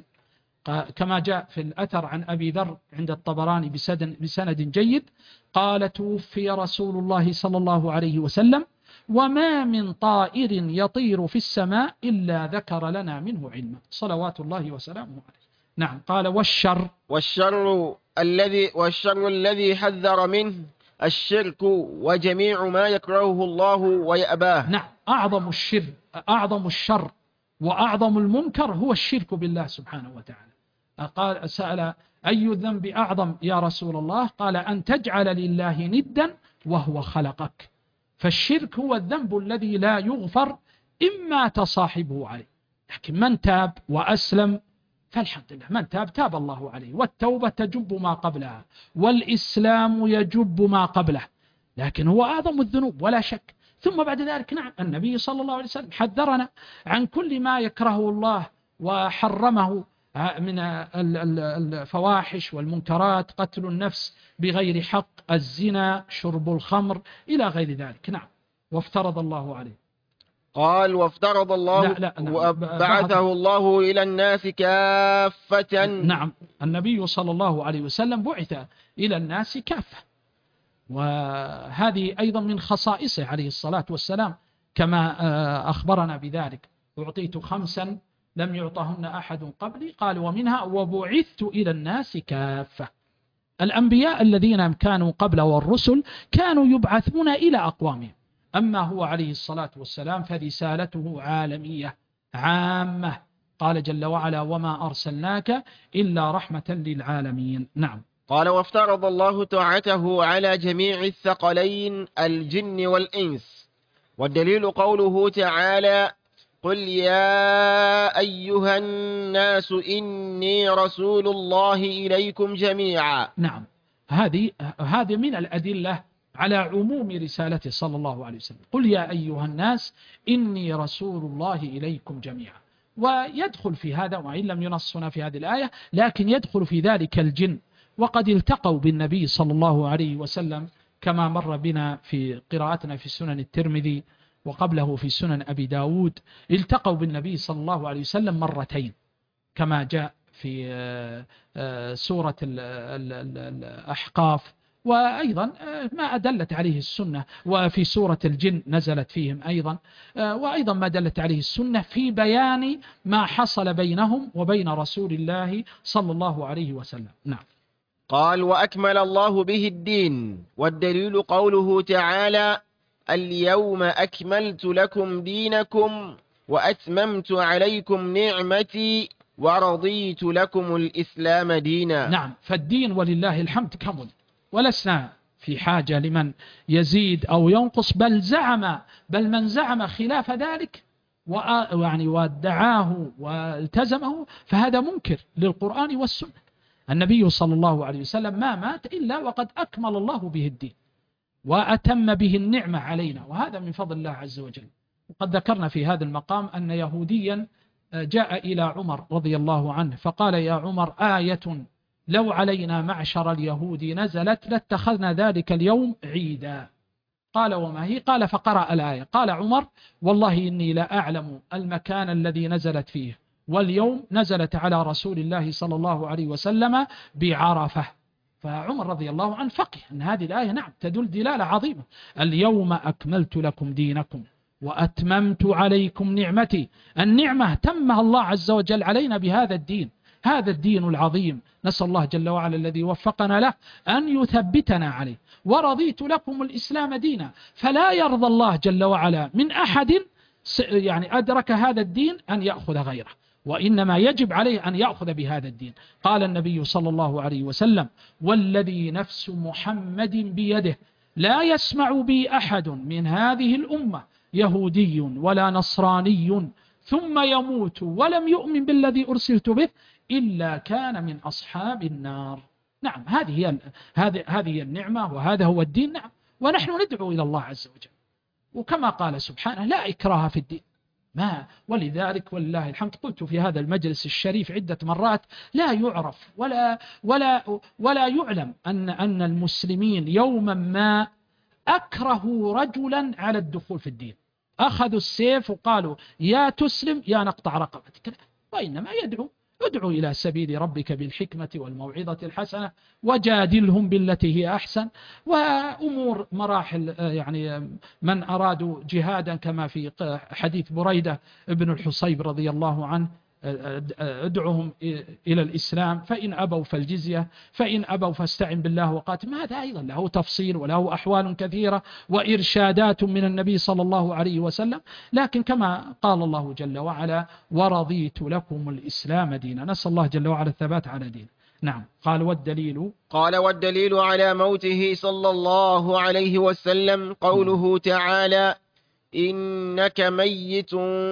كما جاء في الأثر عن أبي ذر عند الطبراني بسند جيد. قال توفي رسول الله صلى الله عليه وسلم وما من طائر يطير في السماء إلا ذكر لنا منه علما، صلوات الله وسلامه عليه. نعم. قال والشر والشر الذي والشر الذي حذر منه الشرك وجميع ما يكرهه الله ويأباه. نعم. أعظم الشر أعظم الشر وأعظم المنكر هو الشرك بالله سبحانه وتعالى. قال سأل أي الذنب أعظم يا رسول الله؟ قال أن تجعل لله ندا وهو خلقك. فالشرك هو الذنب الذي لا يغفر إما تصاحبه عليه، لكن من تاب وأسلم فالحمد لله، من تاب تاب الله عليه، والتوبة تجب ما قبلها، والإسلام يجب ما قبله، لكن هو أعظم الذنوب ولا شك. ثم بعد ذلك نعم النبي صلى الله عليه وسلم حذرنا عن كل ما يكرهه الله وحرمه من الفواحش والمنكرات، قتل النفس بغير حق، الزنا، شرب الخمر، إلى غير ذلك. نعم. وافترض الله عليه. قال وافترض الله لا لا نعم. وبعثه الله إلى الناس كافة. نعم النبي صلى الله عليه وسلم بعث إلى الناس كافة، وهذه أيضا من خصائصه عليه الصلاة والسلام، كما أخبرنا بذلك. أعطيت خمسا لم يعطهن أحد قبلي، قال ومنها وبعثت إلى الناس كافة. الأنبياء الذين كانوا قبل والرسل كانوا يبعثون إلى أقوامهم، أما هو عليه الصلاة والسلام فرسالته عالمية عامة. قال جل وعلا وما أرسلناك إلا رحمة للعالمين. نعم. قال وافترض الله طاعته على جميع الثقلين الجن والإنس، والدليل قوله تعالى قل يا أيها الناس إني رسول الله إليكم جميعا. نعم هذه هذه من الأدلة على عموم رسالته صلى الله عليه وسلم. قل يا أيها الناس إني رسول الله إليكم جميعا. ويدخل في هذا، وإن لم ينصنا في هذه الآية، لكن يدخل في ذلك الجن، وقد التقوا بالنبي صلى الله عليه وسلم كما مر بنا في قراءتنا في سنن الترمذي وقبله في سنن أبي داود. التقوا بالنبي صلى الله عليه وسلم مرتين كما جاء في سورة الأحقاف وأيضا ما أدلت عليه السنة، وفي سورة الجن نزلت فيهم أيضا، وأيضا ما دلت عليه السنة في بيان ما حصل بينهم وبين رسول الله صلى الله عليه وسلم. نعم. قال: وأكمل الله به الدين، والدليل قوله تعالى: اليوم أكملت لكم دينكم وأتممت عليكم نعمتي ورضيت لكم الإسلام دينا. نعم، فالدين ولله الحمد كمل، ولسنا في حاجة لمن يزيد أو ينقص، بل زعم بل من زعم خلاف ذلك ويعني وادعاه والتزمه فهذا منكر للقرآن والسنة. النبي صلى الله عليه وسلم ما مات إلا وقد أكمل الله به الدين وأتم به النعمة علينا، وهذا من فضل الله عز وجل. وقد ذكرنا في هذا المقام أن يهوديا جاء إلى عمر رضي الله عنه فقال: يا عمر، آية لو علينا معشر اليهود نزلت لاتخذنا ذلك اليوم عيدا. قال: وما هي؟ قال: فقرأ الآية. قال عمر: والله إني لا أعلم المكان الذي نزلت فيه، واليوم نزلت على رسول الله صلى الله عليه وسلم بعرفة. فعمر رضي الله عنه فقه أن هذه الآية نعم تدل دلالة عظيمة: اليوم أكملت لكم دينكم وأتممت عليكم نعمتي. النعمة تمها الله عز وجل علينا بهذا الدين، هذا الدين العظيم، نسأل الله جل وعلا الذي وفقنا له أن يثبتنا عليه. ورضيت لكم الإسلام دينا، فلا يرضى الله جل وعلا من أحد يعني أدرك هذا الدين أن يأخذ غيره، وإنما يجب عليه أن يأخذ بهذا الدين. قال النبي صلى الله عليه وسلم: والذي نفس محمد بيده لا يسمع بي أحد من هذه الأمة يهودي ولا نصراني ثم يموت ولم يؤمن بالذي أرسلت به إلا كان من أصحاب النار. نعم، هذه هي هذه هذه النعمة وهذا هو الدين. نعم، ونحن ندعو إلى الله عز وجل، وكما قال سبحانه: لا إكراه في الدين. ما ولذلك ولله الحمد قلت في هذا المجلس الشريف عدة مرات: لا يعرف ولا ولا ولا يعلم أن أن المسلمين يوما ما أكرهوا رجلا على الدخول في الدين، أخذوا السيف وقالوا: يا تسلم يا نقطع رقبتك، وإنما يدعو ادعو إلى سبيل ربك بالحكمة والموعظة الحسنة وجادلهم بالتي هي أحسن. وأمور مراحل يعني من أرادوا جهادا كما في حديث بريدة ابن الحصيب رضي الله عنه: ادعوهم إلى الإسلام، فإن أبوا فالجزية، فإن أبوا فاستعن بالله وقاتل. هذا أيضا له تفصيل وله أحوال كثيرة وإرشادات من النبي صلى الله عليه وسلم. لكن كما قال الله جل وعلا: ورضيت لكم الإسلام دينا. نسأل الله جل وعلا الثبات على دين. نعم. قال: والدليل قال والدليل على موته صلى الله عليه وسلم قوله تعالى: إنك ميت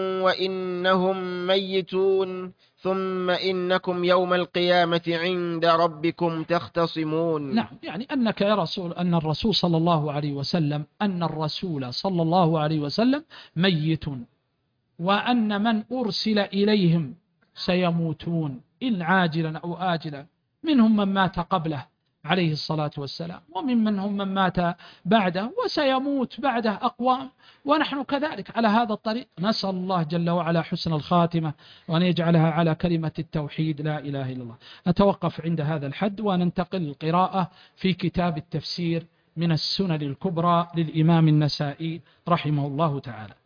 وإنهم ميتون ثم إنكم يوم القيامة عند ربكم تختصمون. نعم، يعني أنك يا رسول أن الرسول صلى الله عليه وسلم أن الرسول صلى الله عليه وسلم ميت، وأن من أرسل إليهم سيموتون إن عاجلا أو آجلا، منهم من مات قبله عليه الصلاة والسلام، ومن منهم من مات بعده، وسيموت بعده أقوام، ونحن كذلك على هذا الطريق. نسأل الله جل وعلا حسن الخاتمة، وأن يجعلها على كلمة التوحيد لا إله إلا الله. نتوقف عند هذا الحد وننتقل للقراءة في كتاب التفسير من السنن الكبرى للإمام النسائي رحمه الله تعالى.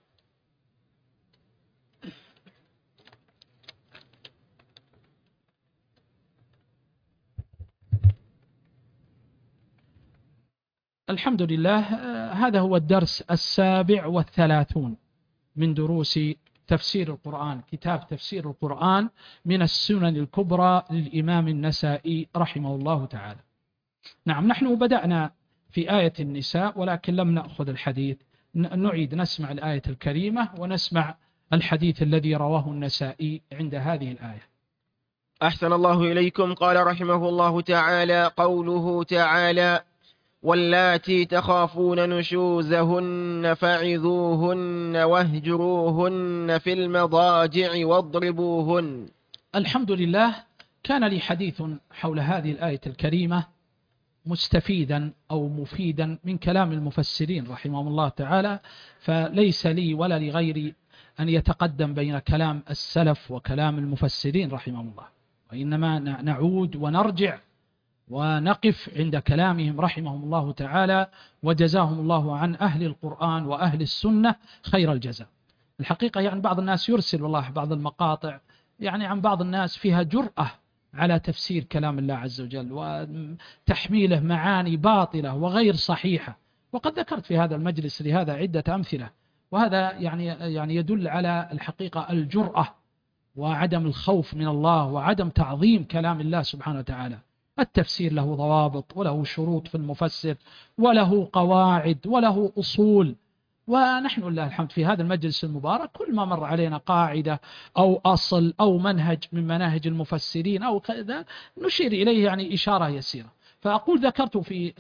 الحمد لله، هذا هو الدرس السابع والثلاثون من دروس تفسير القرآن، كتاب تفسير القرآن من السنن الكبرى للإمام النسائي رحمه الله تعالى. نعم، نحن بدأنا في آية النساء ولكن لم نأخذ الحديث، نعيد نسمع الآية الكريمة ونسمع الحديث الذي رواه النسائي عند هذه الآية. أحسن الله إليكم. قال رحمه الله تعالى: قوله تعالى: واللاتي تخافون نشوزهن فعظوهن واهجروهن في المضاجع واضربوهن. الحمد لله، كان لي حديث حول هذه الآية الكريمة مستفيدا أو مفيدا من كلام المفسرين رحمهم الله تعالى، فليس لي ولا لغيري أن يتقدم بين كلام السلف وكلام المفسرين رحمهم الله، وإنما نعود ونرجع ونقف عند كلامهم رحمهم الله تعالى، وجزاهم الله عن أهل القرآن وأهل السنة خير الجزاء. الحقيقة يعني بعض الناس يرسل والله بعض المقاطع يعني عن بعض الناس فيها جرأة على تفسير كلام الله عز وجل وتحميله معاني باطلة وغير صحيحة، وقد ذكرت في هذا المجلس لهذا عدة أمثلة، وهذا يعني يعني يدل على الحقيقة الجرأة وعدم الخوف من الله وعدم تعظيم كلام الله سبحانه وتعالى. التفسير له ضوابط وله شروط في المفسر وله قواعد وله أصول، ونحن لله الحمد في هذا المجلس المبارك كل ما مر علينا قاعدة أو أصل أو منهج من مناهج المفسرين أو كذا نشير إليه يعني إشارة يسيرة. فأقول ذكرت في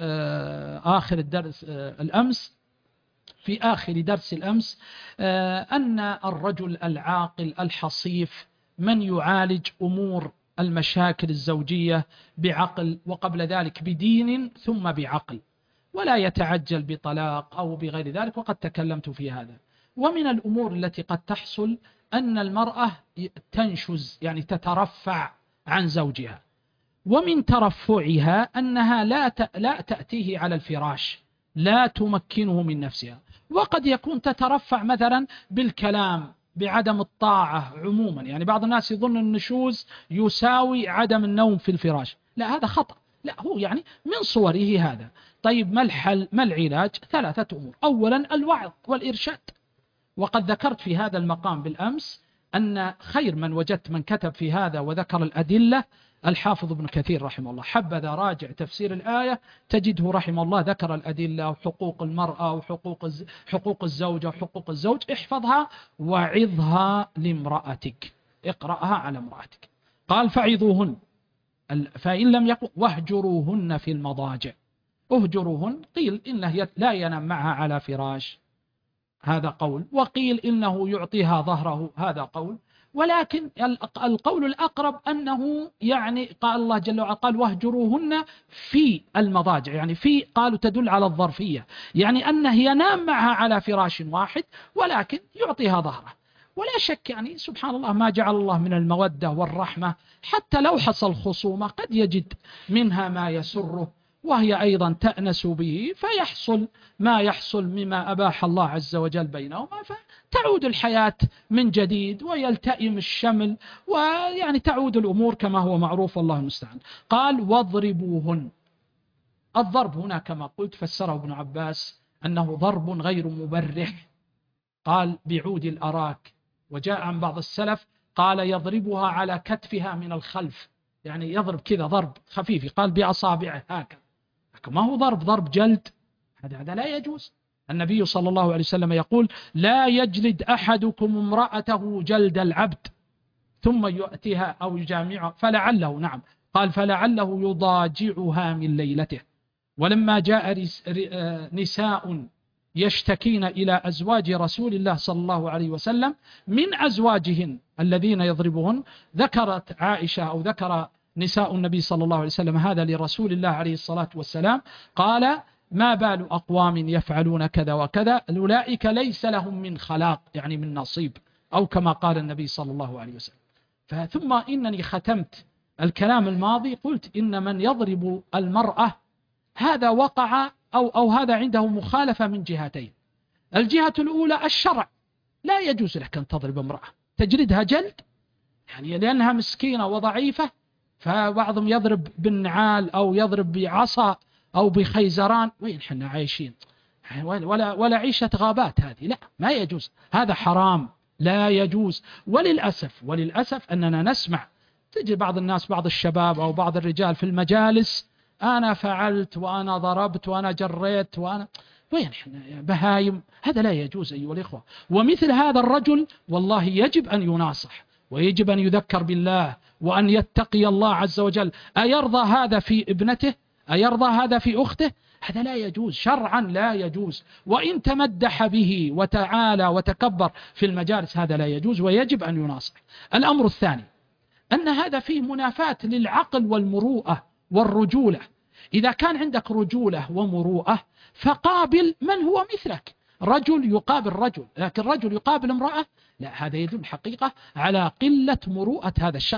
آخر الدرس الأمس في آخر درس الأمس أن الرجل العاقل الحصيف من يعالج أمور المشاكل الزوجية بعقل، وقبل ذلك بدين ثم بعقل، ولا يتعجل بطلاق أو بغير ذلك، وقد تكلمت في هذا. ومن الأمور التي قد تحصل أن المرأة تنشز يعني تترفع عن زوجها، ومن ترفعها أنها لا لا تأتيه على الفراش، لا تمكنه من نفسها، وقد يكون تترفع مثلا بالكلام بعدم الطاعة عموما. يعني بعض الناس يظن النشوز يساوي عدم النوم في الفراش، لا هذا خطأ، لا هو يعني من صوره هذا. طيب ما الحل ما العلاج؟ ثلاثة أمور. أولا الوعظ والإرشاد، وقد ذكرت في هذا المقام بالأمس أن خير من وجدت من كتب في هذا وذكر الأدلة الحافظ ابن كثير رحمه الله، حبذا راجع تفسير الآية تجده رحمه الله ذكر الأدلة وحقوق المرأة وحقوق حقوق الزوجة وحقوق الزوج. احفظها وعظها لامرأتك، اقرأها على امرأتك. قال فعظوهن، فإن لم يقل واهجروهن في المضاجع. اهجروهن قيل إنه لا ينام معها على فراش، هذا قول، وقيل إنه يعطيها ظهره، هذا قول، ولكن القول الأقرب أنه يعني قال الله جل وعلا قال واهجروهن في المضاجع، يعني في قالوا تدل على الظرفية، يعني أنه ينام معها على فراش واحد ولكن يعطيها ظهره. ولا شك يعني سبحان الله ما جعل الله من المودة والرحمة، حتى لو حصل خصومة قد يجد منها ما يسره، وهي أيضا تأنس به، فيحصل ما يحصل مما أباح الله عز وجل بينهما، فتعود الحياة من جديد ويلتئم الشمل، ويعني تعود الأمور كما هو معروف، الله المستعان. قال واضربوهن. الضرب هنا كما قلت فسره ابن عباس أنه ضرب غير مبرح، قال بعود الأراك، وجاء عن بعض السلف قال يضربها على كتفها من الخلف، يعني يضرب كذا ضرب خفيف، قال بأصابعه هكذا، ما هو ضرب ضرب جلد، هذا هذا لا يجوز. النبي صلى الله عليه وسلم يقول لا يجلد أحدكم امرأته جلد العبد ثم يؤتيها أو يجامعها فلعله، نعم قال فلعله يضاجعها من ليلته. ولما جاء نساء يشتكين إلى أزواج رسول الله صلى الله عليه وسلم من أزواجهن الذين يضربهن، ذكرت عائشة أو ذكر نساء النبي صلى الله عليه وسلم هذا لرسول الله عليه الصلاة والسلام، قال ما بال أقوام يفعلون كذا وكذا أولئك ليس لهم من خلاق، يعني من نصيب، أو كما قال النبي صلى الله عليه وسلم. ثم إنني ختمت الكلام الماضي قلت إن من يضرب المرأة هذا وقع أو, أو هذا عنده مخالفة من جهتين. الجهة الأولى الشرع، لا يجوز لك أن تضرب امرأة تجلدها جلد، يعني لأنها مسكينة وضعيفة، فبعضهم يضرب بالنعال أو يضرب بعصا أو بخيزران، وين حنا عايشين؟ ولا, ولا عيشة غابات هذه، لا ما يجوز، هذا حرام لا يجوز. وللأسف وللأسف أننا نسمع تجي بعض الناس بعض الشباب أو بعض الرجال في المجالس أنا فعلت وأنا ضربت وأنا جريت وأنا، وين حنا بهايم؟ هذا لا يجوز أيها الإخوة. ومثل هذا الرجل والله يجب أن يناصح ويجب أن يذكر بالله وأن يتقي الله عز وجل. أيرضى هذا في ابنته؟ أيرضى هذا في أخته؟ هذا لا يجوز شرعا، لا يجوز. وإن تمدح به وتعالى وتكبر في المجالس هذا لا يجوز ويجب أن يناصح. الأمر الثاني أن هذا فيه منافاة للعقل والمروءة والرجولة. إذا كان عندك رجولة ومروءة فقابل من هو مثلك، رجل يقابل رجل، لكن رجل يقابل امرأة لا، هذا يدل حقيقة على قلة مروءة هذا الشخص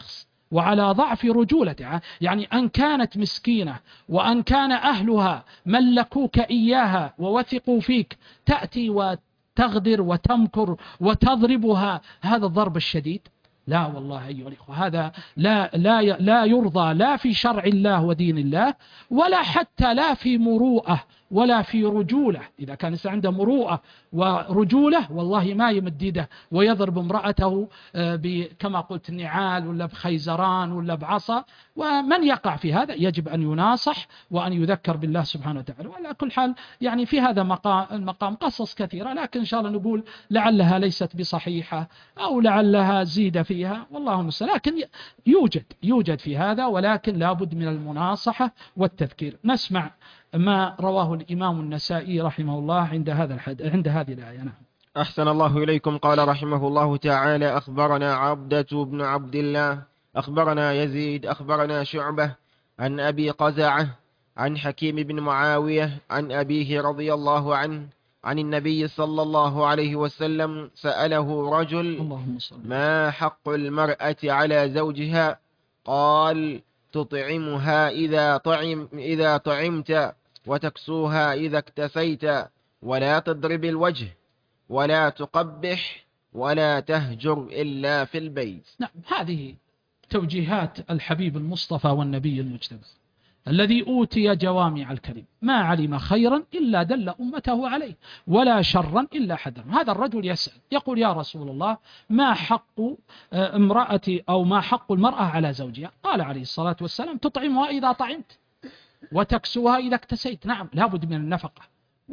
وعلى ضعف رجولتها، يعني أن كانت مسكينة وأن كان أهلها ملكوك إياها ووثقوا فيك، تأتي وتغدر وتمكر وتضربها، هذا الضرب الشديد؟ لا والله أيها الإخوة، هذا لا, لا, لا يرضى لا في شرع الله ودين الله، ولا حتى لا في مروءة ولا في رجولة. إذا كان عنده مروءة ورجولة والله ما يمد يده ويضرب امرأته كما قلت نعال ولا بخيزران ولا بعصا. ومن يقع في هذا يجب أن يناصح وأن يذكر بالله سبحانه وتعالى. وعلى كل حال يعني في هذا المقام قصص كثيرة، لكن إن شاء الله نقول لعلها ليست بصحيحة أو لعلها زيد فيها، والله المستعان. لكن يوجد يوجد في هذا، ولكن لابد من المناصحة والتذكير. نسمع ما رواه الإمام النسائي رحمه الله عند هذا الحد عند هذه الآية. نعم. أحسن الله إليكم. قال رحمه الله تعالى: أخبرنا عبدة بن عبد الله أخبرنا يزيد أخبرنا شعبة عن أبي قزعة عن حكيم بن معاوية عن أبيه رضي الله عنه عن النبي صلى الله عليه وسلم سأله رجل: ما حق المرأة على زوجها؟ قال: تطعمها إذا طعم إذا طعمت، وتكسوها إذا اكتسيت، ولا تضرب الوجه، ولا تقبح، ولا تهجر إلا في البيت. نعم، هذه توجيهات الحبيب المصطفى والنبي المجتبى الذي أوتي جوامع الكلم، ما علم خيرا إلا دل أمته عليه، ولا شرا إلا حذر. هذا الرجل يسأل يقول: يا رسول الله، ما حق امرأة أو ما حق المرأة على زوجها؟ قال عليه الصلاة والسلام: تطعمها إذا طعمت، وتكسوها إذا اكتسيت. نعم، لابد من النفقة،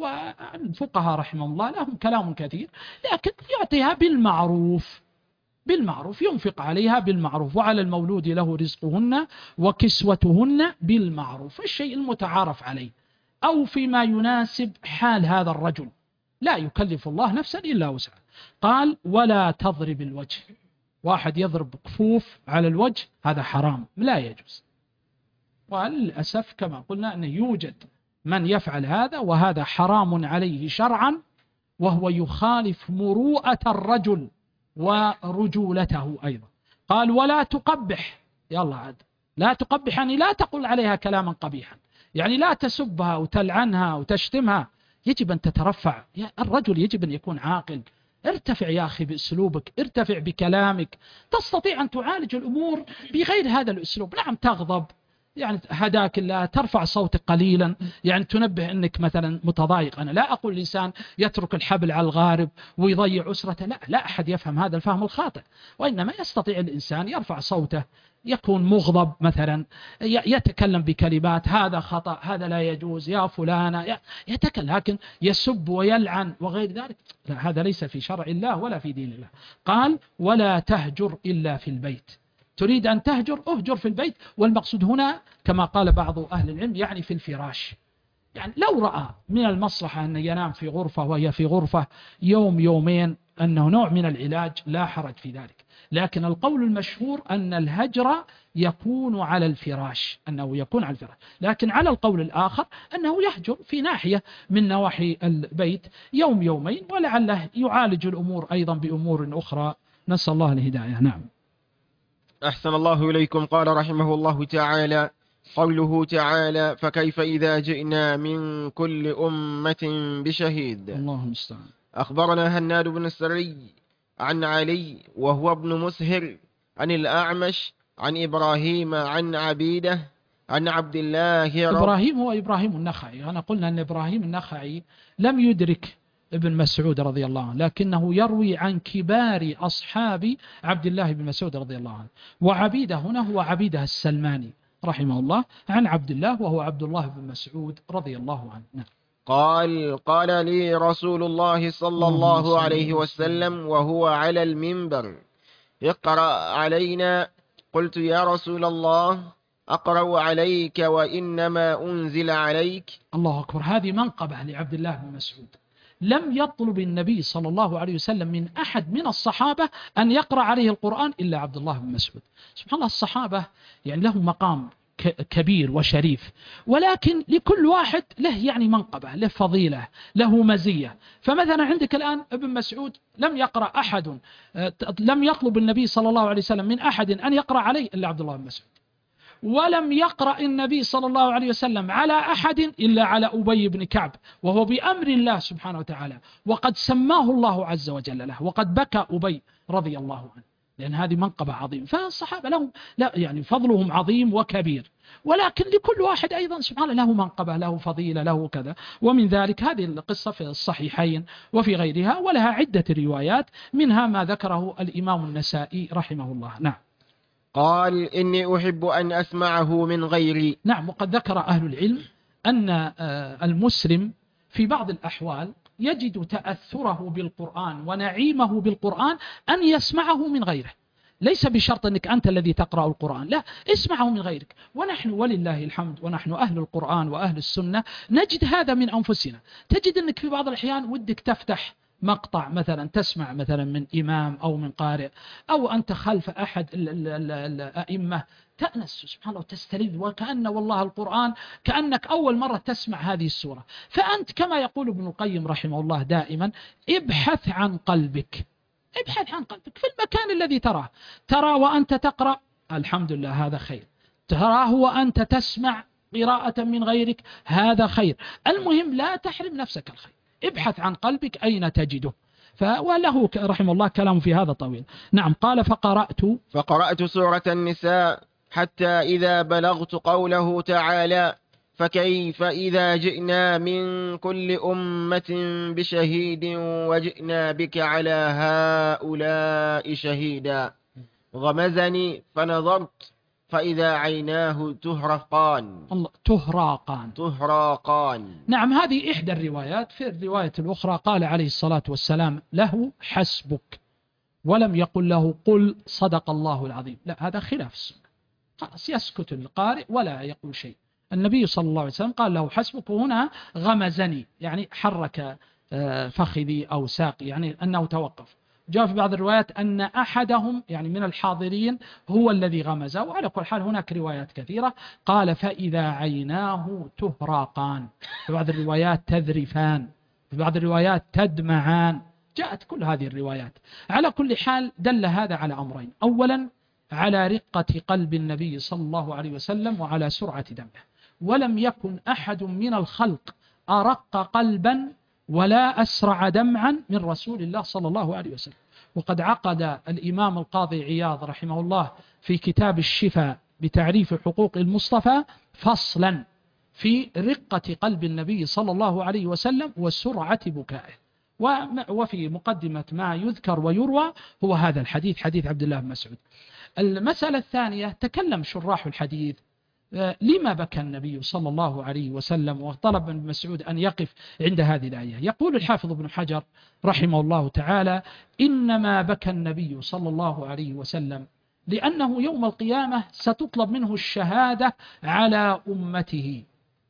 والفقهاء رحمه الله لهم كلام كثير، لكن يعطيها بالمعروف بالمعروف ينفق عليها بالمعروف، وعلى المولود له رزقهن وكسوتهن بالمعروف، الشيء المتعارف عليه أو فيما يناسب حال هذا الرجل، لا يكلف الله نفسا إلا وسعها. قال: ولا تضرب الوجه. واحد يضرب كفوف على الوجه هذا حرام، لا يجوز. وللأسف كما قلنا أنه يوجد من يفعل هذا، وهذا حرام عليه شرعا، وهو يخالف مروءة الرجل ورجولته أيضا. قال: ولا تقبح. يلا عاد، لا تقبح يعني لا تقل عليها كلاما قبيحا، يعني لا تسبها وتلعنها وتشتمها، يجب أن تترفع. الرجل يجب أن يكون عاقل. ارتفع يا أخي بأسلوبك، ارتفع بكلامك، تستطيع أن تعالج الأمور بغير هذا الأسلوب. نعم تغضب، يعني هداك الله، ترفع صوتك قليلا، يعني تنبه أنك مثلا متضايق. أنا لا أقول الإنسان يترك الحبل على الغارب ويضيع أسرته، لا لا أحد يفهم هذا الفهم الخاطئ، وإنما يستطيع الإنسان يرفع صوته، يكون مغضب مثلا، يتكلم بكلمات هذا خطأ، هذا لا يجوز، يا فلانة، يتكلم، لكن يسب ويلعن وغير ذلك لا، هذا ليس في شرع الله ولا في دين الله. قال: ولا تهجر إلا في البيت. تريد أن تهجر، أهجر في البيت، والمقصود هنا كما قال بعض أهل العلم يعني في الفراش. يعني لو رأى من المصلحة أن ينام في غرفة وهي في غرفة يوم يومين أنه نوع من العلاج، لا حرج في ذلك. لكن القول المشهور أن الهجر يكون على الفراش، أنه يكون على الفراش. لكن على القول الآخر أنه يهجر في ناحية من نواحي البيت يوم يومين، ولعله يعالج الأمور أيضا بأمور أخرى. نسأل الله الهداية. نعم. أحسن الله إليكم. قال رحمه الله تعالى: قوله تعالى: فكيف إذا جئنا من كل أمة بشهيد. الله المستعان. أخبرنا هناد بن السري عن علي وهو ابن مسهر عن الأعمش عن إبراهيم عن عبيدة عن عبد الله. إبراهيم هو إبراهيم النخعي. أنا قلنا أن إبراهيم النخعي لم يدرك ابن مسعود رضي الله عنه، لكنه يروي عن كبار أصحاب عبد الله بن مسعود رضي الله عنه. وعبيدة هنا هو عبيدة السلماني رحمه الله عن عبد الله، وهو عبد الله بن مسعود رضي الله عنه. قال: قال لي رسول الله صلى الله عليه وسلم وهو على المنبر: اقرأ علينا. قلت: يا رسول الله، أقرأ عليك وإنما أنزل عليك. الله أكبر. هذه منقبة لعبد الله بن مسعود. لم يطلب النبي صلى الله عليه وسلم من أحد من الصحابة أن يقرأ عليه القرآن إلا عبد الله بن مسعود. سبحان الله، الصحابة يعني لهم مقام كبير وشريف، ولكن لكل واحد له يعني منقبة، له فضيلة، له مزية. فمثلا عندك الآن ابن مسعود لم يقرأ أحد، لم يطلب النبي صلى الله عليه وسلم من أحد أن يقرأ عليه إلا عبد الله بن مسعود، ولم يقرأ النبي صلى الله عليه وسلم على أحد إلا على أبي بن كعب، وهو بأمر الله سبحانه وتعالى، وقد سماه الله عز وجل له، وقد بكى أبي رضي الله عنه، لأن هذه منقبة عظيمة. فالصحابة لهم لا يعني فضلهم عظيم وكبير، ولكن لكل واحد أيضا سبحانه له منقبة، له فضيلة، له كذا. ومن ذلك هذه القصة في الصحيحين وفي غيرها، ولها عدة روايات، منها ما ذكره الإمام النسائي رحمه الله. نعم. قال إني أحب أن أسمعه من غيري. نعم. وقد ذكر أهل العلم أن المسلم في بعض الأحوال يجد تأثره بالقرآن ونعيمه بالقرآن أن يسمعه من غيره، ليس بشرط أنك أنت الذي تقرأ القرآن، لا، اسمعه من غيرك. ونحن ولله الحمد، ونحن أهل القرآن وأهل السنة نجد هذا من أنفسنا. تجد أنك في بعض الأحيان ودك تفتح مقطع مثلا، تسمع مثلا من إمام أو من قارئ، أو أنت خلف أحد الأئمة، تأنس سبحان الله وتستلذ، وكأن والله القرآن كأنك أول مرة تسمع هذه السورة. فأنت كما يقول ابن القيم رحمه الله دائما، ابحث عن قلبك، ابحث عن قلبك في المكان الذي تراه. ترى وأنت تقرأ الحمد لله هذا خير، تراه وأنت تسمع قراءة من غيرك هذا خير. المهم لا تحرم نفسك الخير، ابحث عن قلبك أين تجده. وله رحمه الله كلام في هذا طويل. نعم. قال فقرأت فقرأت سورة النساء حتى إذا بلغت قوله تعالى فكيف إذا جئنا من كل أمة بشهيد وجئنا بك على هؤلاء شهيدا، غمزني فنظرت فإذا عيناه تهرقان. الله، تهراقان تهراقان. نعم. هذه إحدى الروايات. في الرواية الأخرى قال عليه الصلاة والسلام له حسبك، ولم يقل له قل صدق الله العظيم، لا، هذا خلاف السنة. خلاص يسكت القارئ ولا يقول شيء. النبي صلى الله عليه وسلم قال له حسبك، وهنا غمزني يعني حرك فخذي أو ساقي، يعني أنه توقف. جاء في بعض الروايات أن أحدهم يعني من الحاضرين هو الذي غمزه. وعلى كل حال هناك روايات كثيرة. قال فإذا عيناه تهراقان، في بعض الروايات تذرفان، في بعض الروايات تدمعان، جاءت كل هذه الروايات. على كل حال دل هذا على أمرين: أولا على رقة قلب النبي صلى الله عليه وسلم وعلى سرعة دمه، ولم يكن أحد من الخلق أرق قلبا ولا أسرع دمعا من رسول الله صلى الله عليه وسلم. وقد عقد الإمام القاضي عياض رحمه الله في كتاب الشفاء بتعريف حقوق المصطفى فصلا في رقة قلب النبي صلى الله عليه وسلم وسرعة بكائه. وفي مقدمة ما يذكر ويروى هو هذا الحديث، حديث عبد الله بن مسعود. المسألة الثانية، تكلم شراح الحديث لما بكى النبي صلى الله عليه وسلم، وطلب من مسعود أن يقف عند هذه الآية. يقول الحافظ ابن حجر رحمه الله تعالى: إنما بكى النبي صلى الله عليه وسلم لأنه يوم القيامة ستطلب منه الشهادة على أمته،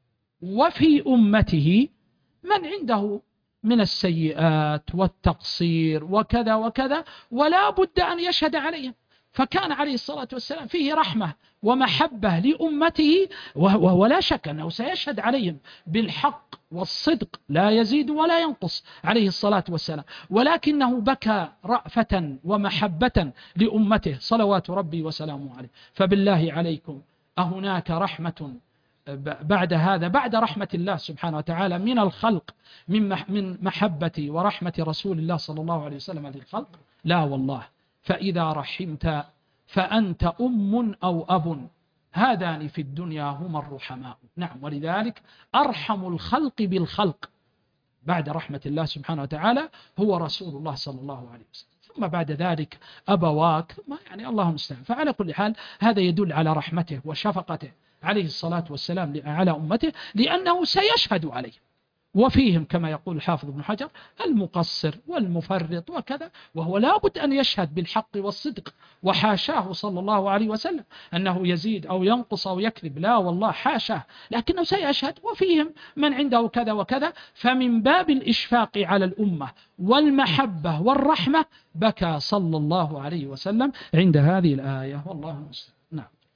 وفي أمته من عنده من السيئات والتقصير وكذا وكذا، ولا بد أن يشهد عليهم. فكان عليه الصلاة والسلام فيه رحمة ومحبة لأمته، وهو لا شك أنه سيشهد عليهم بالحق والصدق لا يزيد ولا ينقص عليه الصلاة والسلام، ولكنه بكى رأفة ومحبة لأمته صلوات ربي وسلامه عليه. فبالله عليكم، أهناك رحمة بعد هذا، بعد رحمة الله سبحانه وتعالى من الخلق، من محبة ورحمة رسول الله صلى الله عليه وسلم للخلق؟ لا والله. فإذا رحمت فأنت أم أو أب، هذان في الدنيا هما الرحماء. نعم. ولذلك أرحم الخلق بالخلق بعد رحمة الله سبحانه وتعالى هو رسول الله صلى الله عليه وسلم، ثم بعد ذلك أبواك، ثم يعني الله المستعان. فعلى كل حال هذا يدل على رحمته وشفقته عليه الصلاة والسلام على أمته، لأنه سيشهد عليه. وفيهم كما يقول الحافظ ابن حجر المقصر والمفرط وكذا، وهو لا بد أن يشهد بالحق والصدق، وحاشاه صلى الله عليه وسلم أنه يزيد أو ينقص أو يكذب، لا والله حاشاه، لكنه سيشهد. وفيهم من عنده كذا وكذا. فمن باب الإشفاق على الأمة والمحبة والرحمة بكى صلى الله عليه وسلم عند هذه الآية، والله المستعان. نعم.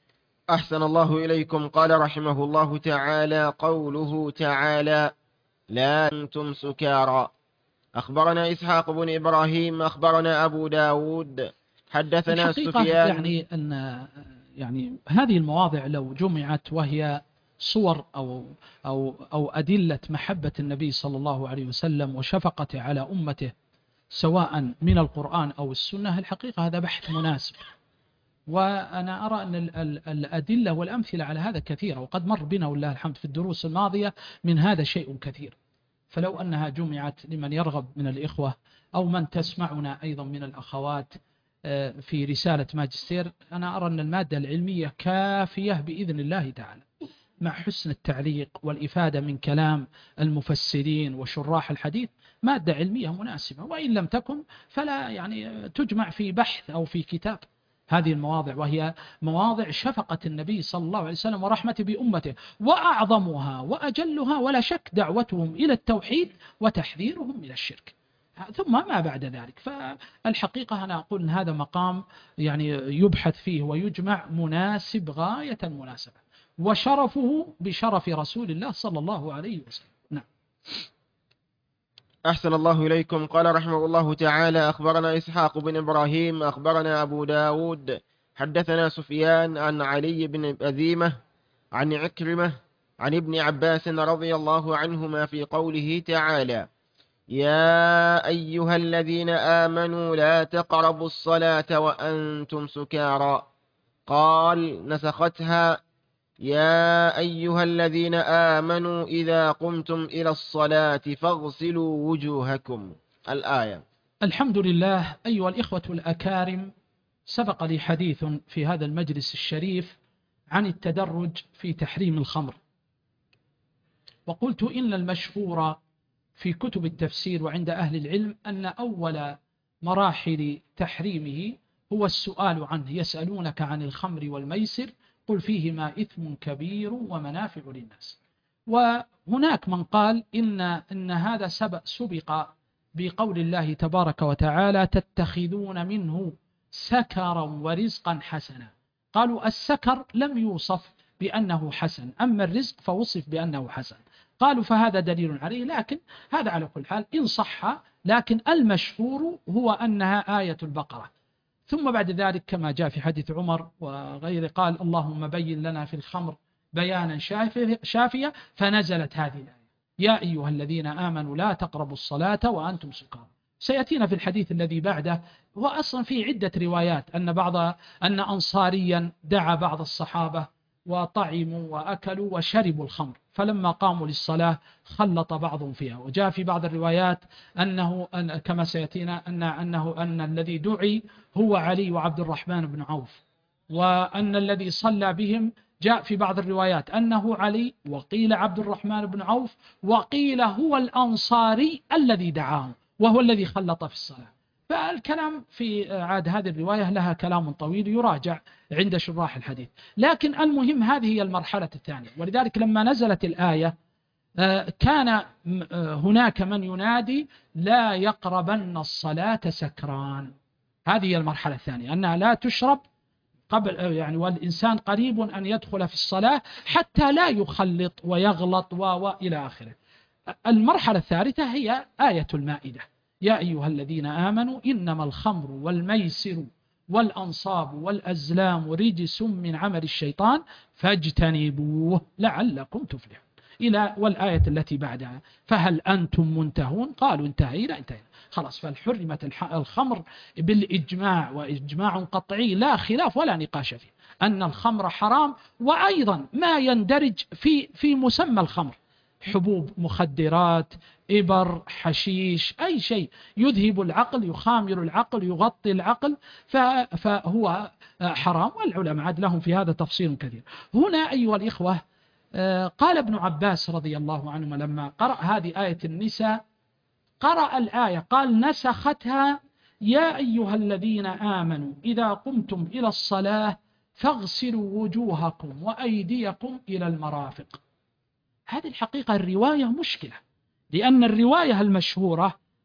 أحسن الله إليكم. قال رحمه الله تعالى: قوله تعالى: لا أنتم سكارى. أخبرنا إسحاق بن إبراهيم أخبرنا أبو داود حدثنا الحقيقة سفيان. يعني أن يعني هذه المواضع لو جمعت وهي صور أو أو أو أدلة محبة النبي صلى الله عليه وسلم وشفقته على أمته سواء من القرآن أو السنة، الحقيقة هذا بحث مناسب. وأنا أرى أن الأدلة والأمثلة على هذا كثيرة، وقد مر بنا والله الحمد في الدروس الماضية من هذا شيء كثير. فلو أنها جمعت لمن يرغب من الإخوة أو من تسمعنا أيضا من الأخوات في رسالة ماجستير، أنا أرى أن المادة العلمية كافية بإذن الله تعالى، مع حسن التعليق والإفادة من كلام المفسرين وشراح الحديث، مادة علمية مناسبة. وإن لم تكن فلا يعني تجمع في بحث أو في كتاب هذه المواضع، وهي مواضع شفقة النبي صلى الله عليه وسلم ورحمته بأمته، وأعظمها وأجلها ولا شك دعوتهم إلى التوحيد وتحذيرهم من الشرك، ثم ما بعد ذلك. فالحقيقة أنا أقول أن هذا مقام يعني يبحث فيه ويجمع مناسب غاية المناسبة، وشرفه بشرف رسول الله صلى الله عليه وسلم. نعم. أحسن الله إليكم. قال رحمه الله تعالى: أخبرنا إسحاق بن إبراهيم أخبرنا أبو داود حدثنا سفيان عن علي بن أذيمة عن عكرمة عن ابن عباس رضي الله عنهما في قوله تعالى: يا أيها الذين آمنوا لا تقربوا الصلاة وأنتم سكارى. قال: نسختها: يا أيها الذين آمنوا إذا قمتم إلى الصلاة فاغسلوا وجوهكم. الآية. الحمد لله. أيها الإخوة الأكارم، سبق لي حديث في هذا المجلس الشريف عن التدرج في تحريم الخمر، وقلت إن المشهور في كتب التفسير وعند أهل العلم أن أول مراحل تحريمه هو السؤال عنه، يسألونك عن الخمر والميسر قل فيهما إثم كبير ومنافع للناس. وهناك من قال إن, إن هذا سبق, سبق بقول الله تبارك وتعالى: تتخذون منه سكرا ورزقا حسنا. قالوا السكر لم يوصف بأنه حسن، أما الرزق فوصف بأنه حسن. قالوا فهذا دليل عليه، لكن هذا على كل حال إن صح، لكن المشهور هو أنها آية البقرة. ثم بعد ذلك كما جاء في حديث عمر وغيره قال: اللهم بين لنا في الخمر بيانا شافيا، فنزلت هذه الآية: يا أيها الذين آمنوا لا تقربوا الصلاة وأنتم سكارى. سيأتينا في الحديث الذي بعده، هو أصلا في عدة روايات أن بعض أن أنصاريا دعا بعض الصحابة وطعموا وأكلوا وشربوا الخمر، فلما قاموا للصلاة خلط بعضهم فيها. وجاء في بعض الروايات أنه أن كما سيأتينا أن أنه أن الذي دعي هو علي وعبد الرحمن بن عوف، وأن الذي صلى بهم جاء في بعض الروايات أنه علي، وقيل عبد الرحمن بن عوف، وقيل هو الأنصاري الذي دعاه وهو الذي خلط في الصلاة. فالكلام في عاد هذه الرواية لها كلام طويل يراجع عند شراح الحديث، لكن المهم هذه هي المرحلة الثانية. ولذلك لما نزلت الآية كان هناك من ينادي: لا يقربن الصلاة سكران. هذه هي المرحلة الثانية، أنها لا تشرب قبل يعني، والإنسان قريب أن يدخل في الصلاة حتى لا يخلط ويغلط وإلى آخره. المرحلة الثالثة هي آية المائدة: يا أيها الذين آمنوا إنما الخمر والميسر والأنصاب والأزلام رجس من عمل الشيطان فاجتنبوه لعلكم تفلحون، إلى والآية التي بعدها: فهل أنتم منتهون؟ قالوا انتهينا انتهينا خلاص. فالحرمت الخمر بالإجماع، وإجماع قطعي لا خلاف ولا نقاش فيه أن الخمر حرام. وأيضا ما يندرج في في مسمى الخمر: حبوب، مخدرات، إبر، حشيش، أي شيء يذهب العقل، يخامر العقل، يغطي العقل، فهو حرام. والعلماء عاد لهم في هذا تفصيل كثير. هنا أيها الإخوة قال ابن عباس رضي الله عنهما لما قرأ هذه آية النساء، قرأ الآية قال: نسختها: يا أيها الذين آمنوا إذا قمتم إلى الصلاة فاغسلوا وجوهكم وأيديكم إلى المرافق. هذه الحقيقة الرواية مشكلة، لأن الرواية المشهورة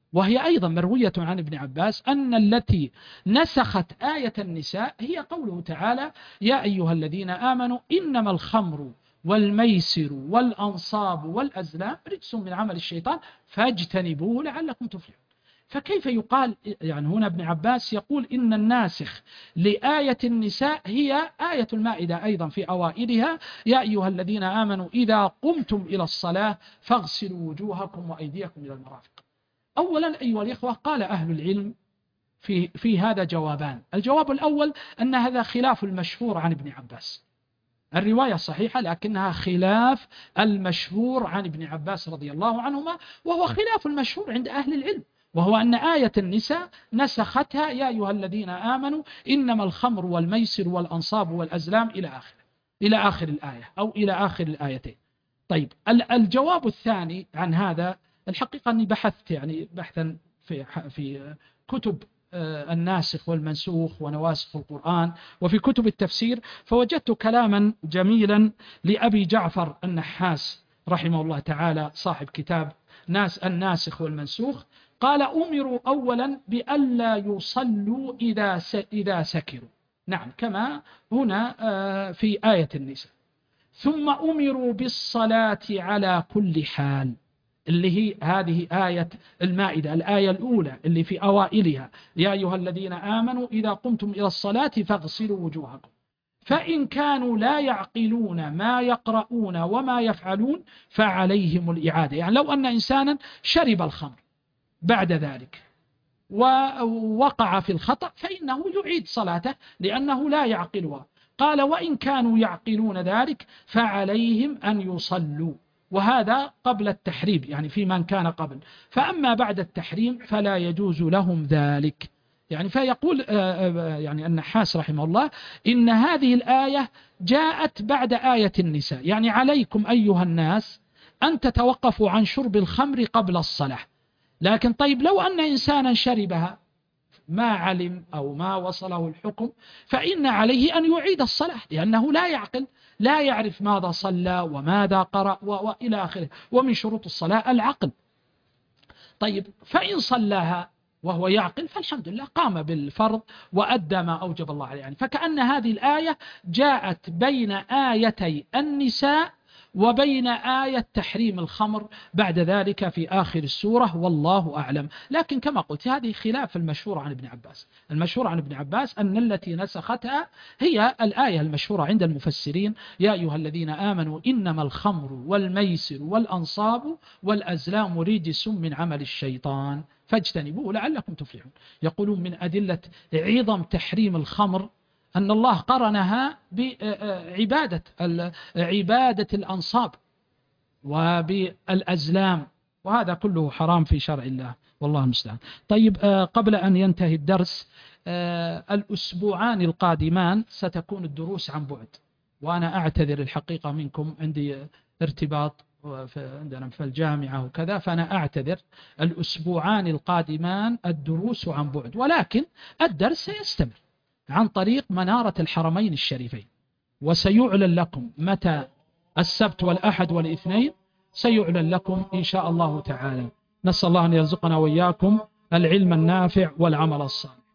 وهي أيضا مروية عن ابن عباس أن التي نسخت آية النساء هي قوله تعالى يا أيها الذين آمنوا إنما الخمر والميسر والأنصاب والأزلام رجس من عمل الشيطان فاجتنبوه لعلكم تفلحون. فكيف يقال يعني هنا ابن عباس يقول إن الناسخ لآية النساء هي آية المائدة أيضا في أوائلها يا أيها الذين آمنوا إذا قمتم إلى الصلاة فاغسلوا وجوهكم وأيديكم إلى المرافق. أولا أيها الإخوة قال أهل العلم في, في هذا جوابان. الجواب الأول أن هذا خلاف المشهور عن ابن عباس، الرواية صحيحة لكنها خلاف المشهور عن ابن عباس رضي الله عنهما، وهو خلاف المشهور عند أهل العلم، وهو أن آية النساء نسختها يا أيها الذين آمنوا إنما الخمر والميسر والأنصاب والأزلام إلى آخر إلى آخر الآية أو إلى آخر الآيتين. طيب الجواب الثاني عن هذا، الحقيقة أني بحثت يعني بحثا في في كتب الناسخ والمنسوخ ونواسخ القرآن وفي كتب التفسير، فوجدت كلاما جميلا لأبي جعفر النحاس رحمه الله تعالى صاحب كتاب ناس الناسخ والمنسوخ. قال أمروا أولا بألا يصلوا إذا إذا سكروا، نعم كما هنا في آية النساء، ثم أمروا بالصلاة على كل حال، اللي هي هذه آية المائدة الآية الأولى اللي في أوائلها يا أيها الذين آمنوا إذا قمتم إلى الصلاة فاغسلوا وجوهكم، فإن كانوا لا يعقلون ما يقرؤون وما يفعلون فعليهم الإعادة. يعني لو أن إنسانا شرب الخمر بعد ذلك ووقع في الخطأ فإنه يعيد صلاته لأنه لا يعقلها. قال وإن كانوا يعقلون ذلك فعليهم أن يصلوا، وهذا قبل التحريم يعني في من كان قبل، فأما بعد التحريم فلا يجوز لهم ذلك. يعني فيقول يعني النحاس رحمه الله إن هذه الآية جاءت بعد آية النساء، يعني عليكم أيها الناس أن تتوقفوا عن شرب الخمر قبل الصلاة. لكن طيب لو أن إنسانا شربها ما علم أو ما وصله الحكم فإن عليه أن يعيد الصلاة لأنه لا يعقل، لا يعرف ماذا صلى وماذا قرأ وإلى آخره، ومن شروط الصلاة العقل. طيب فإن صلاها وهو يعقل فالحمد لله قام بالفرض وأدى ما أوجب الله عليه. يعني فكأن هذه الآية جاءت بين آيتي النساء وبين آية تحريم الخمر بعد ذلك في آخر السورة، والله أعلم. لكن كما قلت هذه خلاف المشهور عن ابن عباس. المشهور عن ابن عباس أن التي نسختها هي الآية المشهورة عند المفسرين يا أيها الذين آمنوا إنما الخمر والميسر والأنصاب والأزلام رجس من عمل الشيطان فاجتنبوه لعلكم تفلحون. يقولون من أدلة عظم تحريم الخمر أن الله قرنها بعبادة عبادة الأنصاب وبالأزلام، وهذا كله حرام في شرع الله والله المستعان. طيب قبل أن ينتهي الدرس، الأسبوعان القادمان ستكون الدروس عن بعد، وأنا أعتذر الحقيقة منكم، عندي ارتباط عندنا في الجامعة وكذا، فأنا أعتذر. الأسبوعان القادمان الدروس عن بعد، ولكن الدرس سيستمر عن طريق منارة الحرمين الشريفين، وسيعلن لكم متى السبت والأحد والاثنين، سيعلن لكم إن شاء الله تعالى. نسأل الله أن يرزقنا وإياكم العلم النافع والعمل الصالح.